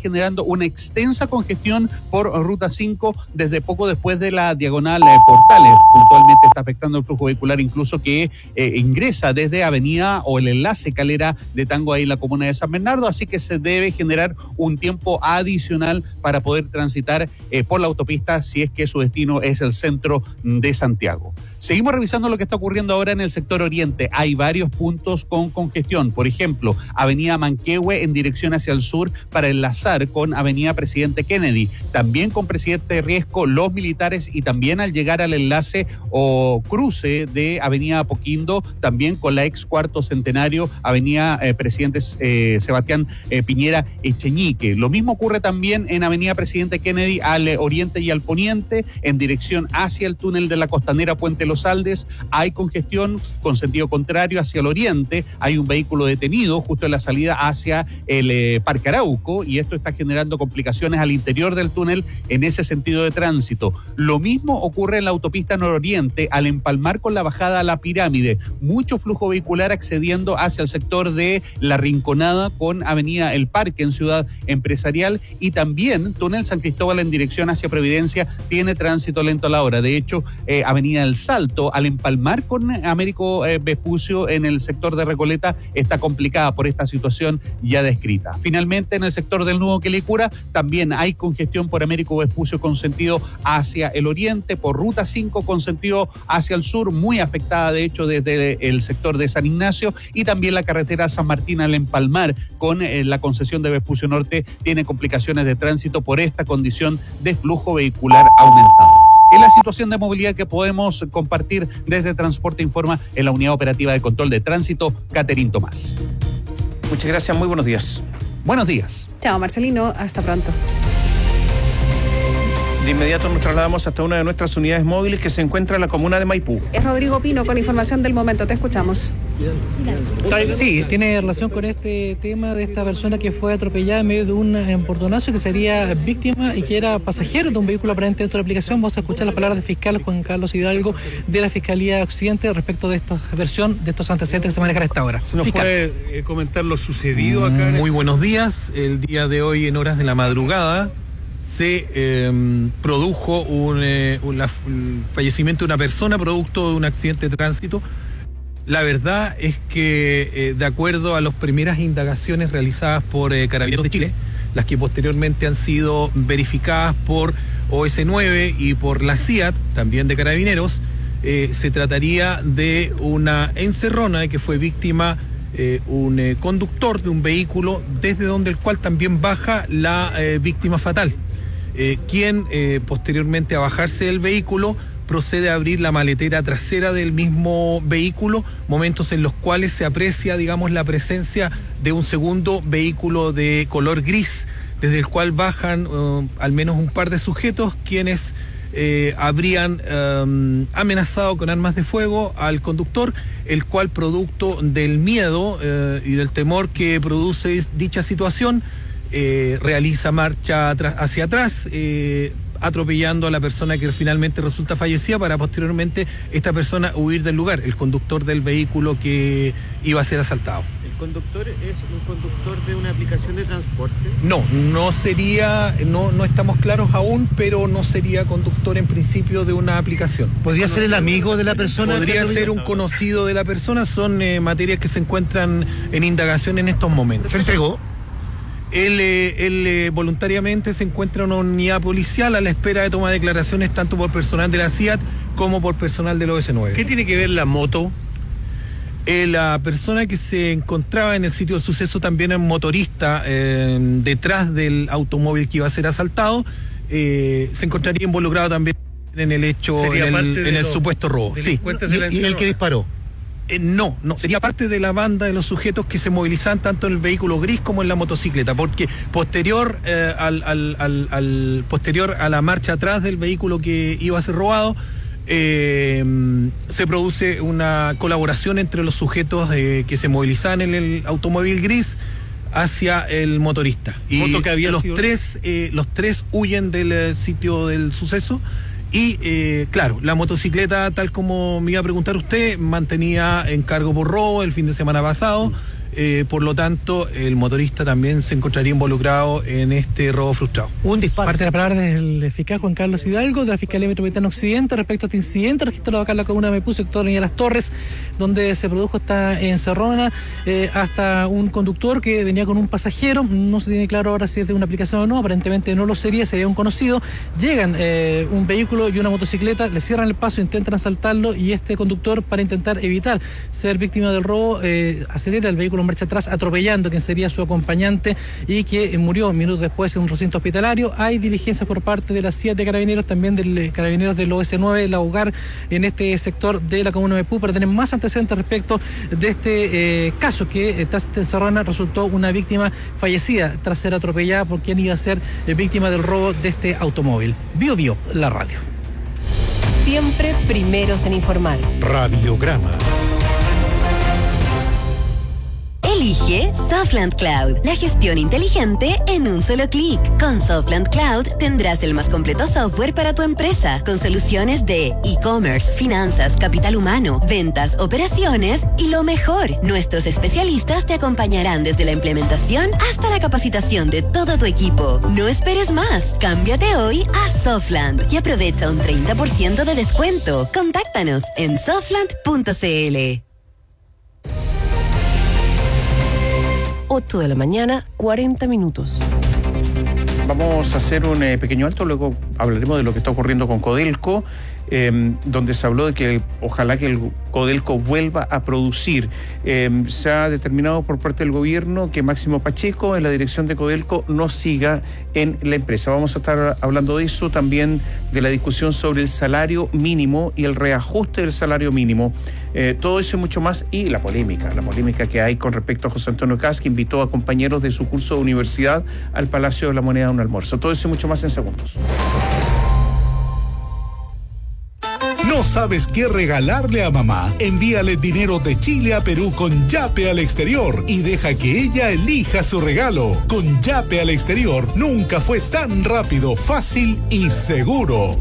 generando una extensa congestión por Ruta 5 desde poco después de la diagonal Portales. Puntualmente está afectando el flujo vehicular, incluso que ingresa desde Avenida o el enlace Calera de Tango ahí en la comuna de San Bernardo, así que se debe generar un tiempo adicional para poder transitar por la autopista si es que su destino es el centro de Santiago. Seguimos revisando lo que está ocurriendo ahora en el sector oriente. Hay varios puntos con congestión. Por ejemplo, Avenida Manquehue en dirección hacia el sur para enlazar con Avenida Presidente Kennedy. También con Presidente Riesco, los militares, y también al llegar al enlace o cruce de Avenida Apoquindo, también con la ex Cuarto Centenario, Avenida Presidente Sebastián Piñera Echeñique. Lo mismo ocurre también en Avenida Presidente Kennedy al oriente y al poniente, en dirección hacia el túnel de la Costanera Puente Los Aldes. Hay congestión con sentido contrario hacia el oriente. Hay un vehículo detenido justo en la salida hacia el Parque Arauco, y esto está generando complicaciones al interior del túnel en ese sentido de tránsito. Lo mismo ocurre en la autopista nororiente al empalmar con la bajada a la Pirámide. Mucho flujo vehicular accediendo hacia el sector de La Rinconada con Avenida El Parque en Ciudad Empresarial, y también túnel San Cristóbal en dirección hacia Providencia tiene tránsito lento a la hora. De hecho, Avenida El Salto al empalmar con Américo Vespucio en el sector de Recoleta está complicada por esta situación ya descrita. Finalmente, en el sector del Nudo Quilicura también hay congestión por Américo Vespucio con sentido hacia el oriente, por Ruta 5 con sentido hacia el sur, muy afectada de hecho desde el sector de San Ignacio, y también la carretera San Martín al empalmar con la concesión de Vespucio Norte tiene complicaciones de tránsito por esta condición de flujo vehicular aumentado. Es la situación de movilidad que podemos compartir desde Transporte Informa en la Unidad Operativa de Control de Tránsito, Caterín Tomás. Muchas gracias, muy buenos días. Buenos días. Chao, Marcelino, hasta pronto. De inmediato nos trasladamos hasta una de nuestras unidades móviles que se encuentra en la comuna de Maipú. Es Rodrigo Pino con información del momento, te escuchamos. Sí, tiene relación con este tema de esta persona que fue atropellada en medio de un empordonazo, que sería víctima y que era pasajero de un vehículo aparente dentro de la aplicación. Vamos a escuchar las palabras del fiscal Juan Carlos Hidalgo de la Fiscalía Occidente respecto de esta versión, de estos antecedentes que se manejan a esta hora. ¿Se nos puede comentar lo sucedido acá? Muy buenos días. El día de hoy, en horas de la madrugada, se produjo el fallecimiento de una persona producto de un accidente de tránsito. La verdad es que, de acuerdo a las primeras indagaciones realizadas por Carabineros de Chile, las que posteriormente han sido verificadas por OS9 y por la CIAT, también de Carabineros, se trataría de una encerrona de que fue víctima un conductor de un vehículo, desde donde el cual también baja la víctima fatal, quien posteriormente a bajarse del vehículo procede a abrir la maletera trasera del mismo vehículo, momentos en los cuales se aprecia, digamos, la presencia de un segundo vehículo de color gris, desde el cual bajan al menos un par de sujetos, quienes habrían amenazado con armas de fuego al conductor, el cual, producto del miedo y del temor que produce dicha situación, realiza marcha hacia atrás, atropellando a la persona que finalmente resulta fallecida, para posteriormente esta persona huir del lugar, el conductor del vehículo que iba a ser asaltado. ¿El conductor es un conductor de una aplicación de transporte? No sería, no estamos claros aún, pero no sería conductor en principio de una aplicación. ¿Podría ser el amigo de la persona? Podría ser un conocido de la persona, son materias que se encuentran en indagación en estos momentos. ¿Se entregó? Él voluntariamente se encuentra en una unidad policial a la espera de toma de declaraciones tanto por personal de la CIAT como por personal del OS9. ¿Qué tiene que ver la moto? La persona que se encontraba en el sitio del suceso también es motorista, detrás del automóvil que iba a ser asaltado, se encontraría involucrado también en el hecho, en el supuesto robo. Sí. ¿Y el que disparó? No, sería parte de la banda de los sujetos que se movilizaban tanto en el vehículo gris como en la motocicleta, porque posterior posterior a la marcha atrás del vehículo que iba a ser robado, se produce una colaboración entre los sujetos que se movilizaban en el automóvil gris hacia el motorista. Y los tres huyen del sitio del suceso. Y claro, la motocicleta, tal como me iba a preguntar usted, mantenía en cargo por robo el fin de semana pasado. por lo tanto el motorista también se encontraría involucrado en este robo frustrado. Un disparo. Parte de la palabra del fiscal Juan Carlos Hidalgo de la Fiscalía Metropolitana Occidente respecto a este incidente registrado acá en la comuna de Maipú, sector de Las Torres, donde se produjo esta encerrona, hasta un conductor que venía con un pasajero. No se tiene claro ahora si es de una aplicación o no, aparentemente no lo sería un conocido. Llegan un vehículo y una motocicleta, le cierran el paso, intentan asaltarlo, y este conductor, para intentar evitar ser víctima del robo, acelera el vehículo en marcha atrás, atropellando a quien sería su acompañante, y que murió minutos después en un recinto hospitalario. Hay diligencias por parte de la CIA de Carabineros, también del Carabineros del OS9, la UGAR, en este sector de la comuna de Maipú, para tener más antecedentes respecto de este caso, que tras esta encerrona resultó una víctima fallecida tras ser atropellada por quien iba a ser víctima del robo de este automóvil. Bio Bio, la radio. Siempre primeros en informar. Radiograma. Elige Softland Cloud, la gestión inteligente en un solo clic. Con Softland Cloud tendrás el más completo software para tu empresa, con soluciones de e-commerce, finanzas, capital humano, ventas, operaciones y lo mejor, nuestros especialistas te acompañarán desde la implementación hasta la capacitación de todo tu equipo. No esperes más, cámbiate hoy a Softland y aprovecha un 30% de descuento. Contáctanos en softland.cl. 8 de la mañana, 40 minutos. Vamos a hacer un pequeño alto, luego hablaremos de lo que está ocurriendo con Codelco, donde se habló de que ojalá que el Codelco vuelva a producir. Se ha determinado por parte del gobierno que Máximo Pacheco, en la dirección de Codelco, no siga en la empresa. Vamos a estar hablando de eso, también de la discusión sobre el salario mínimo y el reajuste del salario mínimo. Todo eso y mucho más, y la polémica que hay con respecto a José Antonio Kast, que invitó a compañeros de su curso de universidad al Palacio de la Moneda a un almuerzo. Todo eso y mucho más en segundos. ¿No sabes qué regalarle a mamá? Envíale dinero de Chile a Perú con Yape al exterior y deja que ella elija su regalo. Con Yape al exterior nunca fue tan rápido, fácil y seguro.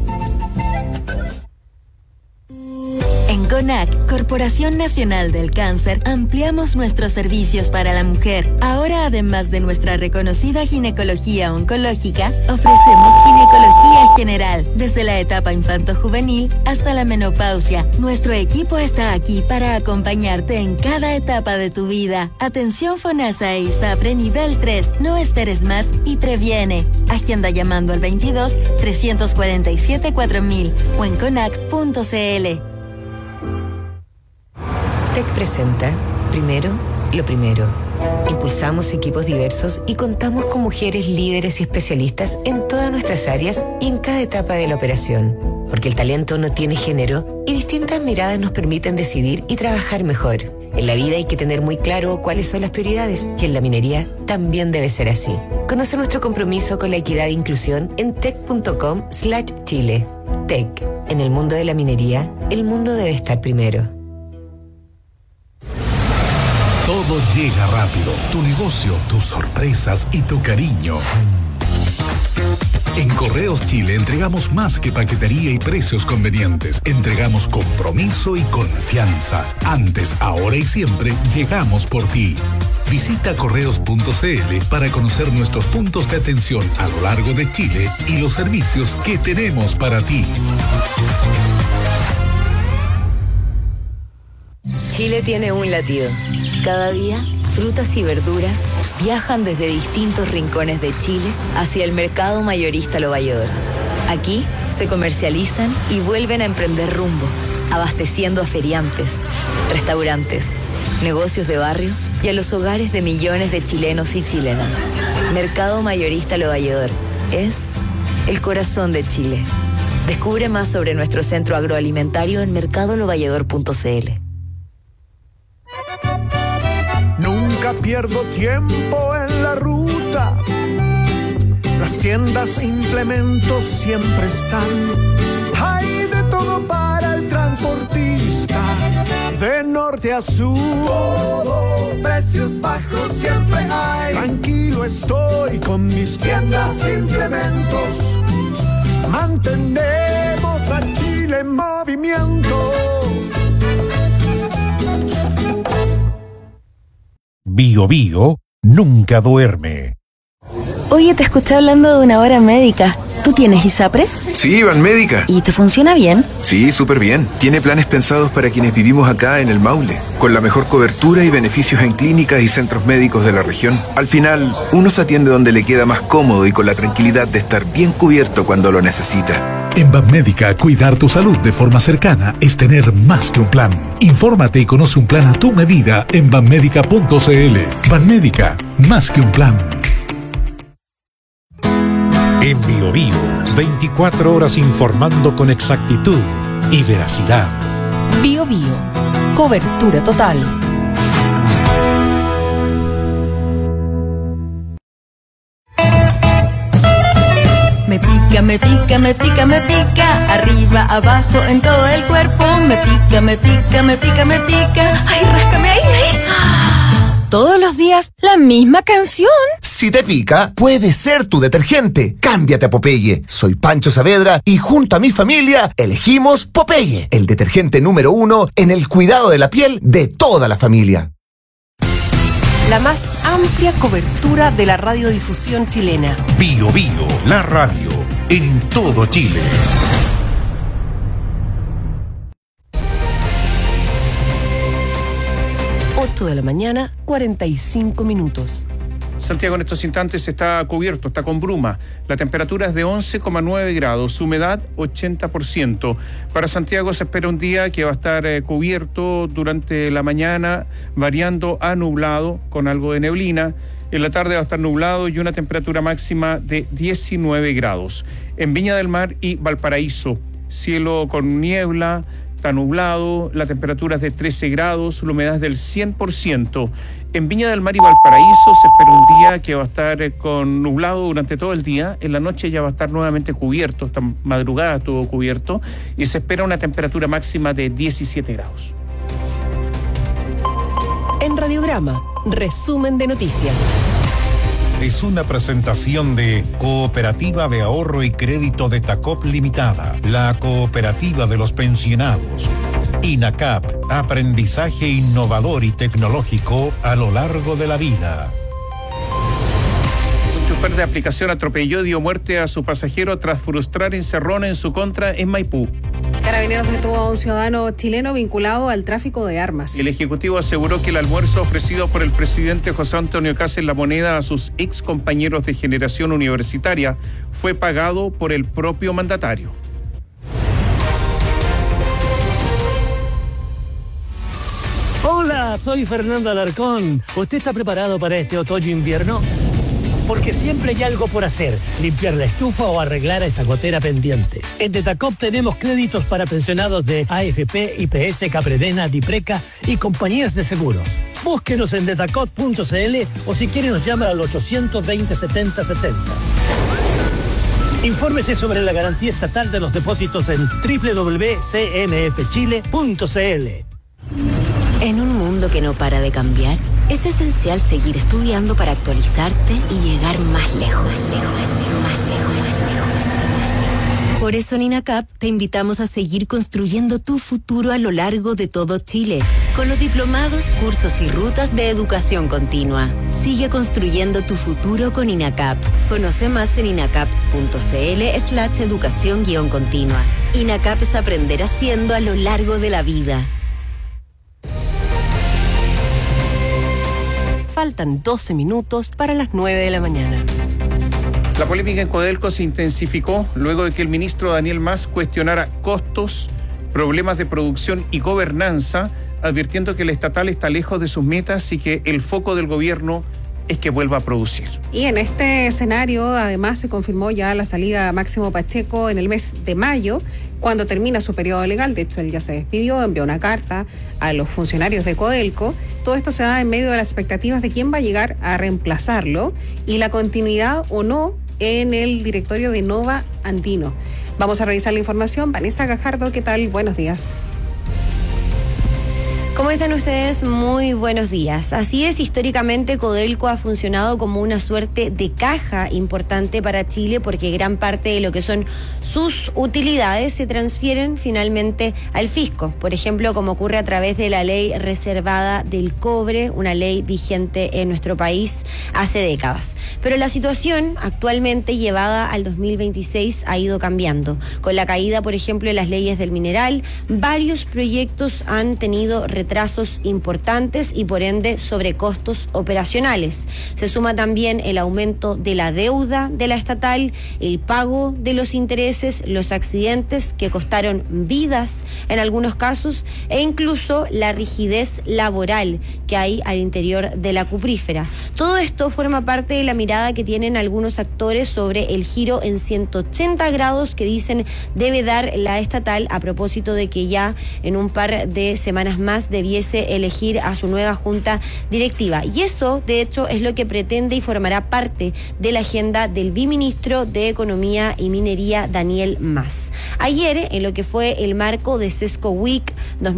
En CONAC, Corporación Nacional del Cáncer, ampliamos nuestros servicios para la mujer. Ahora, además de nuestra reconocida ginecología oncológica, ofrecemos ginecología general, desde la etapa infanto-juvenil hasta la menopausia. Nuestro equipo está aquí para acompañarte en cada etapa de tu vida. Atención FONASA e ISAPRE nivel 3. No esperes más y previene. Agenda llamando al 22 347 4000 o en conac.cl. TEC presenta Primero, lo primero. Impulsamos equipos diversos y contamos con mujeres líderes y especialistas en todas nuestras áreas y en cada etapa de la operación. Porque el talento no tiene género y distintas miradas nos permiten decidir y trabajar mejor. En la vida hay que tener muy claro cuáles son las prioridades, y en la minería también debe ser así. Conoce nuestro compromiso con la equidad e inclusión en tec.com/Chile. TEC. En el mundo de la minería, el mundo debe estar primero. Todo llega rápido. Tu negocio, tus sorpresas y tu cariño. En Correos Chile entregamos más que paquetería y precios convenientes. Entregamos compromiso y confianza. Antes, ahora y siempre, llegamos por ti. Visita correos.cl para conocer nuestros puntos de atención a lo largo de Chile y los servicios que tenemos para ti. Chile tiene un latido. Cada día, frutas y verduras viajan desde distintos rincones de Chile hacia el mercado mayorista Lo Valledor. Aquí se comercializan y vuelven a emprender rumbo, abasteciendo a feriantes, restaurantes, negocios de barrio y a los hogares de millones de chilenos y chilenas. Mercado mayorista Lo Valledor es el corazón de Chile. Descubre más sobre nuestro centro agroalimentario en mercadolovalledor.cl. Nunca pierdo tiempo en la ruta. Las tiendas e implementos siempre están. Hay de todo para el transportista. De norte a sur, todo, precios bajos siempre hay. Tranquilo estoy con mis tiendas e implementos. Mantenemos a Chile en movimiento. Bio Bio nunca duerme. Oye, te escuché hablando de una hora médica. ¿Tú tienes ISAPRE? Sí, Banmédica. ¿Y te funciona bien? Sí, súper bien. Tiene planes pensados para quienes vivimos acá en el Maule, con la mejor cobertura y beneficios en clínicas y centros médicos de la región. Al final, uno se atiende donde le queda más cómodo y con la tranquilidad de estar bien cubierto cuando lo necesita. En Banmédica, cuidar tu salud de forma cercana es tener más que un plan. Infórmate y conoce un plan a tu medida en banmédica.cl. Banmédica, más que un plan. En Bio Bio, 24 horas informando con exactitud y veracidad. Bio Bio, cobertura total. Me pica, me pica, me pica, me pica. Arriba, abajo, en todo el cuerpo. Me pica, me pica, me pica, me pica. Ay, ráscame ahí, ahí. Todos los días, la misma canción. Si te pica, puede ser tu detergente. Cámbiate a Popeye. Soy Pancho Saavedra y junto a mi familia elegimos Popeye, el detergente número 1 en el cuidado de la piel de toda la familia. La más amplia cobertura de la radiodifusión chilena. Bio Bio, la radio, en todo Chile. 8 de la mañana, 45 minutos. Santiago en estos instantes está cubierto, está con bruma. La temperatura es de 11,9 grados, humedad 80%. Para Santiago se espera un día que va a estar cubierto durante la mañana, variando a nublado con algo de neblina. En la tarde va a estar nublado y una temperatura máxima de 19 grados. En Viña del Mar y Valparaíso, cielo con niebla, está nublado, la temperatura es de 13 grados, la humedad es del 100%. En Viña del Mar y Valparaíso se espera un día que va a estar con nublado durante todo el día. En la noche ya va a estar nuevamente cubierto, esta madrugada estuvo cubierto, y se espera una temperatura máxima de 17 grados. En Radiograma, resumen de noticias. Es una presentación de Cooperativa de Ahorro y Crédito de Tacop Limitada, la cooperativa de los pensionados. INACAP, aprendizaje innovador y tecnológico a lo largo de la vida. Un chofer de aplicación atropelló y dio muerte a su pasajero tras frustrar encerrona en su contra en Maipú. Carabineros detuvo a un ciudadano chileno vinculado al tráfico de armas. El Ejecutivo aseguró que el almuerzo ofrecido por el presidente José Antonio Kast en La Moneda a sus ex compañeros de generación universitaria fue pagado por el propio mandatario. Hola, soy Fernando Alarcón. ¿Usted está preparado para este otoño-invierno? Porque siempre hay algo por hacer, limpiar la estufa o arreglar esa gotera pendiente. En Detacop tenemos créditos para pensionados de AFP, IPS, Capredena, Dipreca y compañías de seguros. Búsquenos en detacop.cl o si quiere nos llama al 820-7070. Infórmese sobre la garantía estatal de los depósitos en www.cmfchile.cl. En un mundo que no para de cambiar, es esencial seguir estudiando para actualizarte y llegar más lejos. Por eso en INACAP te invitamos a seguir construyendo tu futuro a lo largo de todo Chile, con los diplomados, cursos y rutas de educación continua. Sigue construyendo tu futuro con INACAP. Conoce más en inacap.cl/educación-continua. INACAP es aprender haciendo a lo largo de la vida. Faltan 12 minutos para las 9 de la mañana. La polémica en Codelco se intensificó luego de que el ministro Daniel Mas cuestionara costos, problemas de producción y gobernanza, advirtiendo que el estatal está lejos de sus metas y que el foco del gobierno es que vuelva a producir. Y en este escenario, además, se confirmó ya la salida a Máximo Pacheco en el mes de mayo, cuando termina su periodo legal. De hecho, él ya se despidió, envió una carta a los funcionarios de Codelco. Todo esto se da en medio de las expectativas de quién va a llegar a reemplazarlo y la continuidad o no en el directorio de Nova Andino. Vamos a revisar la información. Vanessa Gajardo, ¿qué tal? Buenos días. ¿Cómo están ustedes? Muy buenos días. Así es, históricamente Codelco ha funcionado como una suerte de caja importante para Chile porque gran parte de lo que son sus utilidades se transfieren finalmente al fisco. Por ejemplo, como ocurre a través de la ley reservada del cobre, una ley vigente en nuestro país hace décadas. Pero la situación actualmente llevada al 2026 ha ido cambiando. Con la caída, por ejemplo, de las leyes del mineral, varios proyectos han tenido retrasos importantes y por ende sobrecostos operacionales. Se suma también el aumento de la deuda de la estatal, el pago de los intereses, los accidentes que costaron vidas en algunos casos e incluso la rigidez laboral que hay al interior de la cuprífera. Todo esto forma parte de la mirada que tienen algunos actores sobre el giro en 180 grados que dicen debe dar la estatal a propósito de que ya en un par de semanas más debiese elegir a su nueva junta directiva. Y eso, de hecho, es lo que pretende y formará parte de la agenda del viceministro de Economía y Minería, Daniel Mas. Ayer, en lo que fue el marco de Sesco Week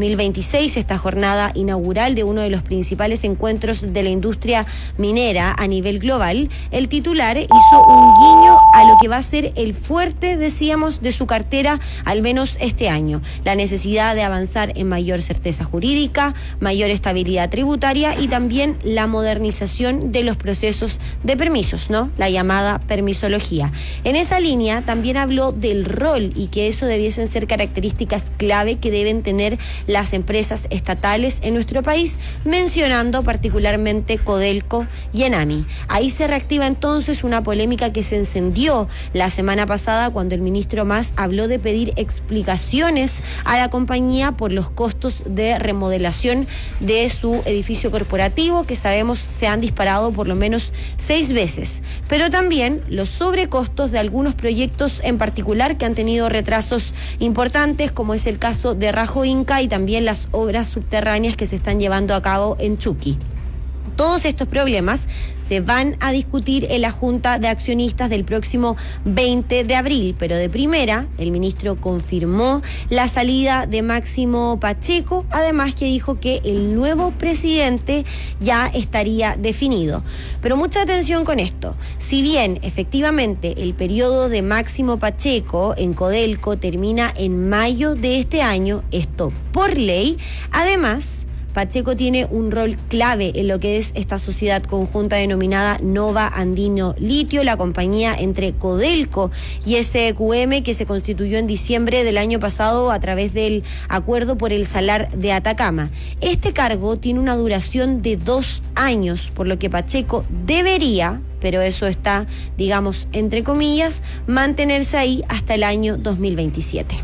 2026, esta jornada inaugural de uno de los principales encuentros de la industria minera a nivel global, el titular hizo un guiño a lo que va a ser el fuerte, decíamos, de su cartera, al menos este año. La necesidad de avanzar en mayor certeza jurídica, mayor estabilidad tributaria y también la modernización de los procesos de permisos, ¿no? La llamada permisología. En esa línea también habló del rol y que eso debiesen ser características clave que deben tener las empresas estatales en nuestro país, mencionando particularmente Codelco y Enami. Ahí se reactiva entonces una polémica que se encendió la semana pasada cuando el ministro Mas habló de pedir explicaciones a la compañía por los costos de remodelación de su edificio corporativo, que sabemos se han disparado por lo menos 6 veces, pero también los sobrecostos de algunos proyectos en particular que han tenido retrasos importantes, como es el caso de Rajo Inca y también las obras subterráneas que se están llevando a cabo en Chuqui. Todos estos problemas se van a discutir en la Junta de Accionistas del próximo 20 de abril, pero de primera, el ministro confirmó la salida de Máximo Pacheco, además que dijo que el nuevo presidente ya estaría definido. Pero mucha atención con esto. Si bien, efectivamente, el periodo de Máximo Pacheco en Codelco termina en mayo de este año, esto por ley, además, Pacheco tiene un rol clave en lo que es esta sociedad conjunta denominada Nova Andino Litio, la compañía entre Codelco y SQM que se constituyó en diciembre del año pasado a través del acuerdo por el Salar de Atacama. Este cargo tiene una duración de 2 años, por lo que Pacheco debería, pero eso está, digamos, entre comillas, mantenerse ahí hasta el año 2027.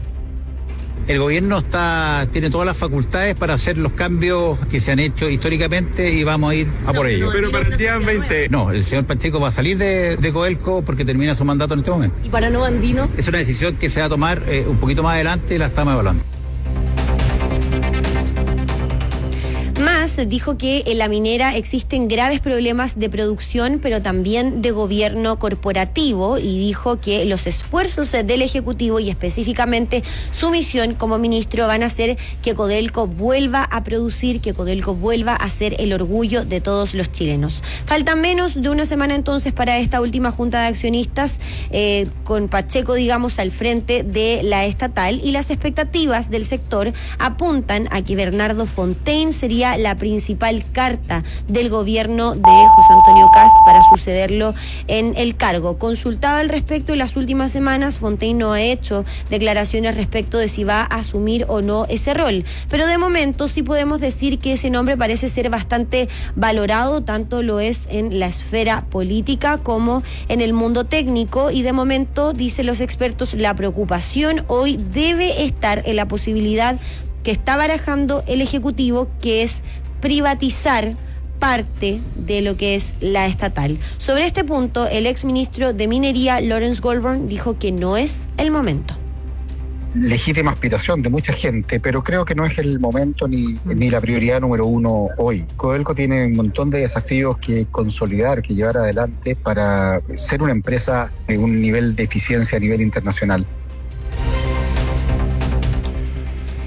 El gobierno tiene todas las facultades para hacer los cambios que se han hecho históricamente y vamos a ir a por ello. Pero para el día 20. No, el señor Pacheco va a salir de Codelco porque termina su mandato en este momento. ¿Y para Nova Andino? Es una decisión que se va a tomar un poquito más adelante y la estamos evaluando. Mas dijo que en la minera existen graves problemas de producción, pero también de gobierno corporativo, y dijo que los esfuerzos del Ejecutivo y específicamente su misión como ministro van a hacer que Codelco vuelva a producir, que Codelco vuelva a ser el orgullo de todos los chilenos. Falta menos de una semana entonces para esta última junta de accionistas con Pacheco, digamos, al frente de la estatal, y las expectativas del sector apuntan a que Bernardo Fontaine sería la principal carta del gobierno de José Antonio Kast para sucederlo en el cargo. Consultado al respecto en las últimas semanas, Fontaine no ha hecho declaraciones respecto de si va a asumir o no ese rol, pero de momento sí podemos decir que ese nombre parece ser bastante valorado, tanto lo es en la esfera política como en el mundo técnico, y de momento, dicen los expertos, la preocupación hoy debe estar en la posibilidad que está barajando el Ejecutivo, que es privatizar parte de lo que es la estatal. Sobre este punto, el exministro de Minería, Lawrence Goldburn, dijo que no es el momento. Legítima aspiración de mucha gente, pero creo que no es el momento ni la prioridad número 1 hoy. Codelco tiene un montón de desafíos que consolidar, que llevar adelante para ser una empresa de un nivel de eficiencia a nivel internacional.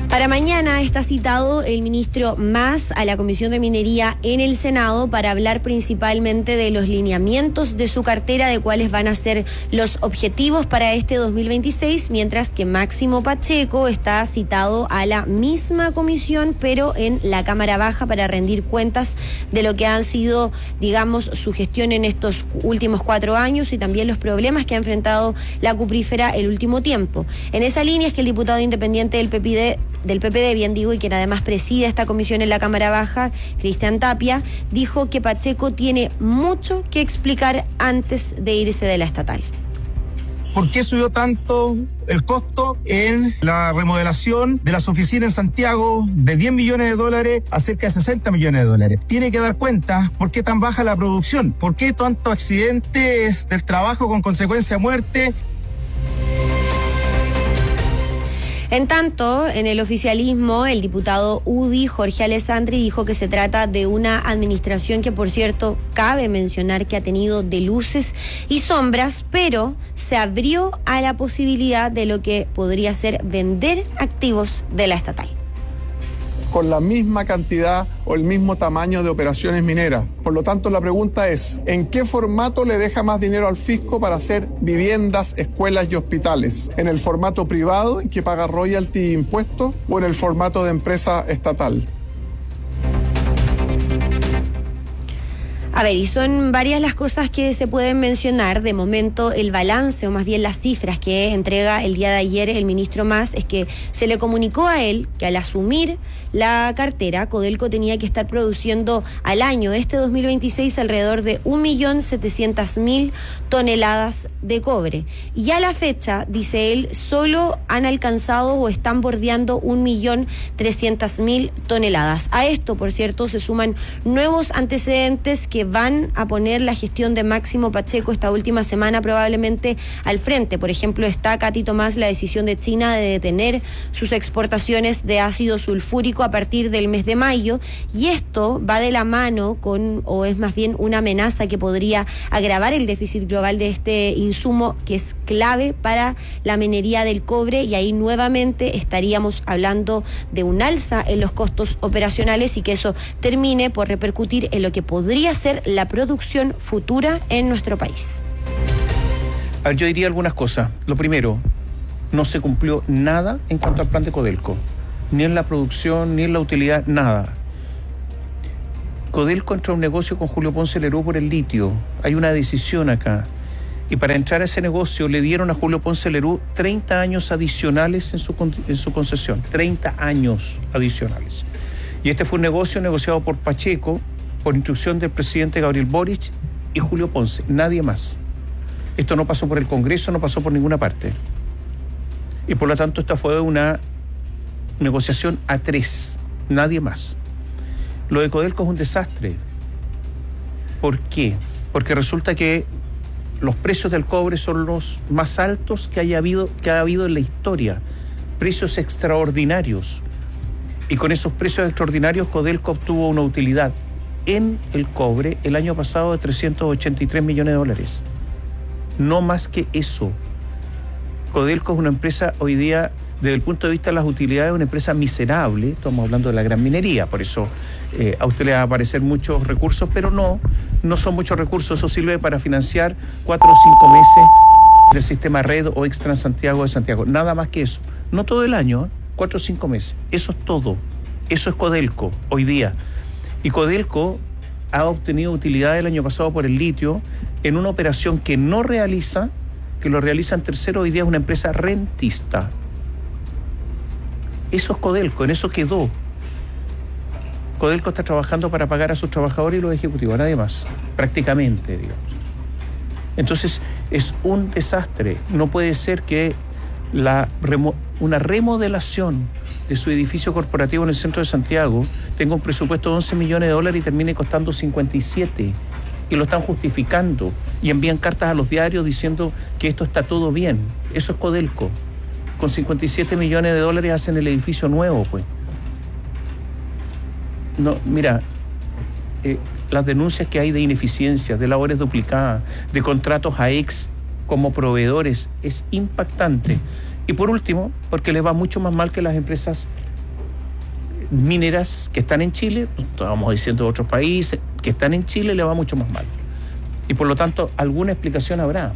Para mañana está citado el ministro Mas a la Comisión de Minería en el Senado para hablar principalmente de los lineamientos de su cartera, de cuáles van a ser los objetivos para este 2026, mientras que Máximo Pacheco está citado a la misma comisión, pero en la Cámara Baja para rendir cuentas de lo que han sido, digamos, su gestión en estos últimos 4 años y también los problemas que ha enfrentado la cuprífera el último tiempo. En esa línea es que el diputado independiente del PPD, bien digo, y quien además preside esta comisión en la Cámara Baja, Cristian Tapia, dijo que Pacheco tiene mucho que explicar antes de irse de la estatal. ¿Por qué subió tanto el costo en la remodelación de las oficinas en Santiago de 10 millones de dólares a cerca de 60 millones de dólares? Tiene que dar cuenta por qué tan baja la producción, por qué tantos accidentes del trabajo con consecuencia de muerte. En tanto, en el oficialismo, el diputado UDI, Jorge Alessandri, dijo que se trata de una administración que, por cierto, cabe mencionar que ha tenido de luces y sombras, pero se abrió a la posibilidad de lo que podría ser vender activos de la estatal. Con la misma cantidad o el mismo tamaño de operaciones mineras. Por lo tanto, la pregunta es, ¿en qué formato le deja más dinero al fisco para hacer viviendas, escuelas y hospitales? ¿En el formato privado, en que paga royalty e impuestos, o en el formato de empresa estatal? A ver, y son varias las cosas que se pueden mencionar. De momento, el balance, o más bien las cifras que entrega el día de ayer el ministro Mas, es que se le comunicó a él que al asumir la cartera, Codelco tenía que estar produciendo al año, este 2026, alrededor de 1.700.000 toneladas de cobre. Y a la fecha, dice él, solo han alcanzado o están bordeando 1.300.000 toneladas. A esto, por cierto, se suman nuevos antecedentes que van a poner la gestión de Máximo Pacheco esta última semana probablemente al frente. Por ejemplo, está, Katy Tomás, la decisión de China de detener sus exportaciones de ácido sulfúrico a partir del mes de mayo, y esto va de la mano con, o es más bien una amenaza que podría agravar el déficit global de este insumo que es clave para la minería del cobre, y ahí nuevamente estaríamos hablando de un alza en los costos operacionales y que eso termine por repercutir en lo que podría ser la producción futura en nuestro país. A ver, yo diría algunas cosas. Lo primero, no se cumplió nada en cuanto al plan de Codelco, ni en la producción, ni en la utilidad, nada. Codelco entró a un negocio con Julio Ponce Lerú por el litio. Hay una decisión acá. Y para entrar a ese negocio le dieron a Julio Ponce Lerú 30 años adicionales en su concesión. 30 años adicionales. Y este fue un negocio negociado por Pacheco, por instrucción del presidente Gabriel Boric y Julio Ponce, nadie más. Esto no pasó por el Congreso, no pasó por ninguna parte. Y por lo tanto esta fue una negociación a 3, nadie más. Lo de Codelco es un desastre. ¿Por qué? Porque resulta que los precios del cobre son los más altos que ha habido en la historia. Precios extraordinarios. Y con esos precios extraordinarios Codelco obtuvo una utilidad en el cobre el año pasado de 383 millones de dólares. No más que eso. Codelco es una empresa hoy día, desde el punto de vista de las utilidades, una empresa miserable. Estamos hablando de la gran minería, por eso a usted le va a aparecer muchos recursos, pero no son muchos recursos. Eso sirve para financiar 4 o 5 meses del sistema Red o Extransantiago de Santiago. Nada más que eso. No todo el año, 4 o 5 meses. Eso es todo. Eso es Codelco hoy día. Y Codelco ha obtenido utilidad el año pasado por el litio en una operación que no realiza, que lo realizan terceros. Hoy día es una empresa rentista. Eso es Codelco, en eso quedó. Codelco está trabajando para pagar a sus trabajadores y los ejecutivos, a nadie más, prácticamente, digamos. Entonces, es un desastre. No puede ser que una remodelación de su edificio corporativo en el centro de Santiago tenga un presupuesto de 11 millones de dólares y termine costando 57. Y lo están justificando y envían cartas a los diarios diciendo que esto está todo bien. Eso es Codelco. Con 57 millones de dólares hacen el edificio nuevo, pues. No, mira, las denuncias que hay de ineficiencias, de labores duplicadas, de contratos a ex como proveedores, es impactante. Y por último, porque les va mucho más mal que las empresas mineras que están en Chile, estábamos diciendo de otros países, que están en Chile le va mucho más mal. Y por lo tanto, alguna explicación habrá.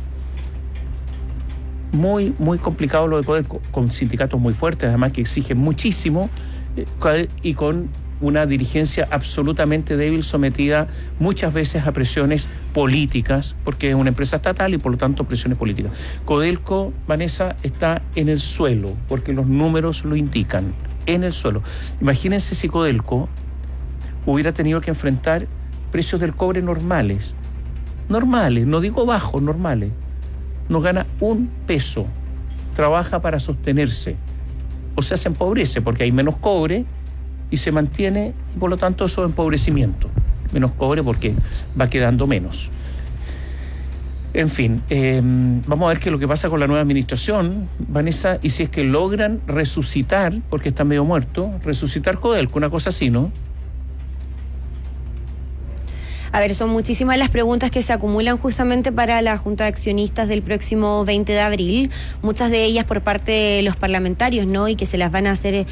Muy, muy complicado lo de Codelco, con sindicatos muy fuertes, además que exigen muchísimo, y con una dirigencia absolutamente débil, sometida muchas veces a presiones políticas, porque es una empresa estatal y por lo tanto presiones políticas. Codelco, Vanessa, está en el suelo, porque los números lo indican, en el suelo. Imagínense si Codelco hubiera tenido que enfrentar precios del cobre normales, no digo bajos, normales. No gana un peso, trabaja para sostenerse, o sea, se empobrece porque hay menos cobre y se mantiene, y por lo tanto eso es empobrecimiento, menos cobre porque va quedando menos. En fin, vamos a ver qué es lo que pasa con la nueva administración, Vanessa, y si es que logran resucitar, porque está medio muerto, resucitar Codelco, una cosa así, ¿no? A ver, son muchísimas las preguntas que se acumulan justamente para la Junta de Accionistas del próximo 20 de abril, muchas de ellas por parte de los parlamentarios, ¿no? Y que se las van a hacer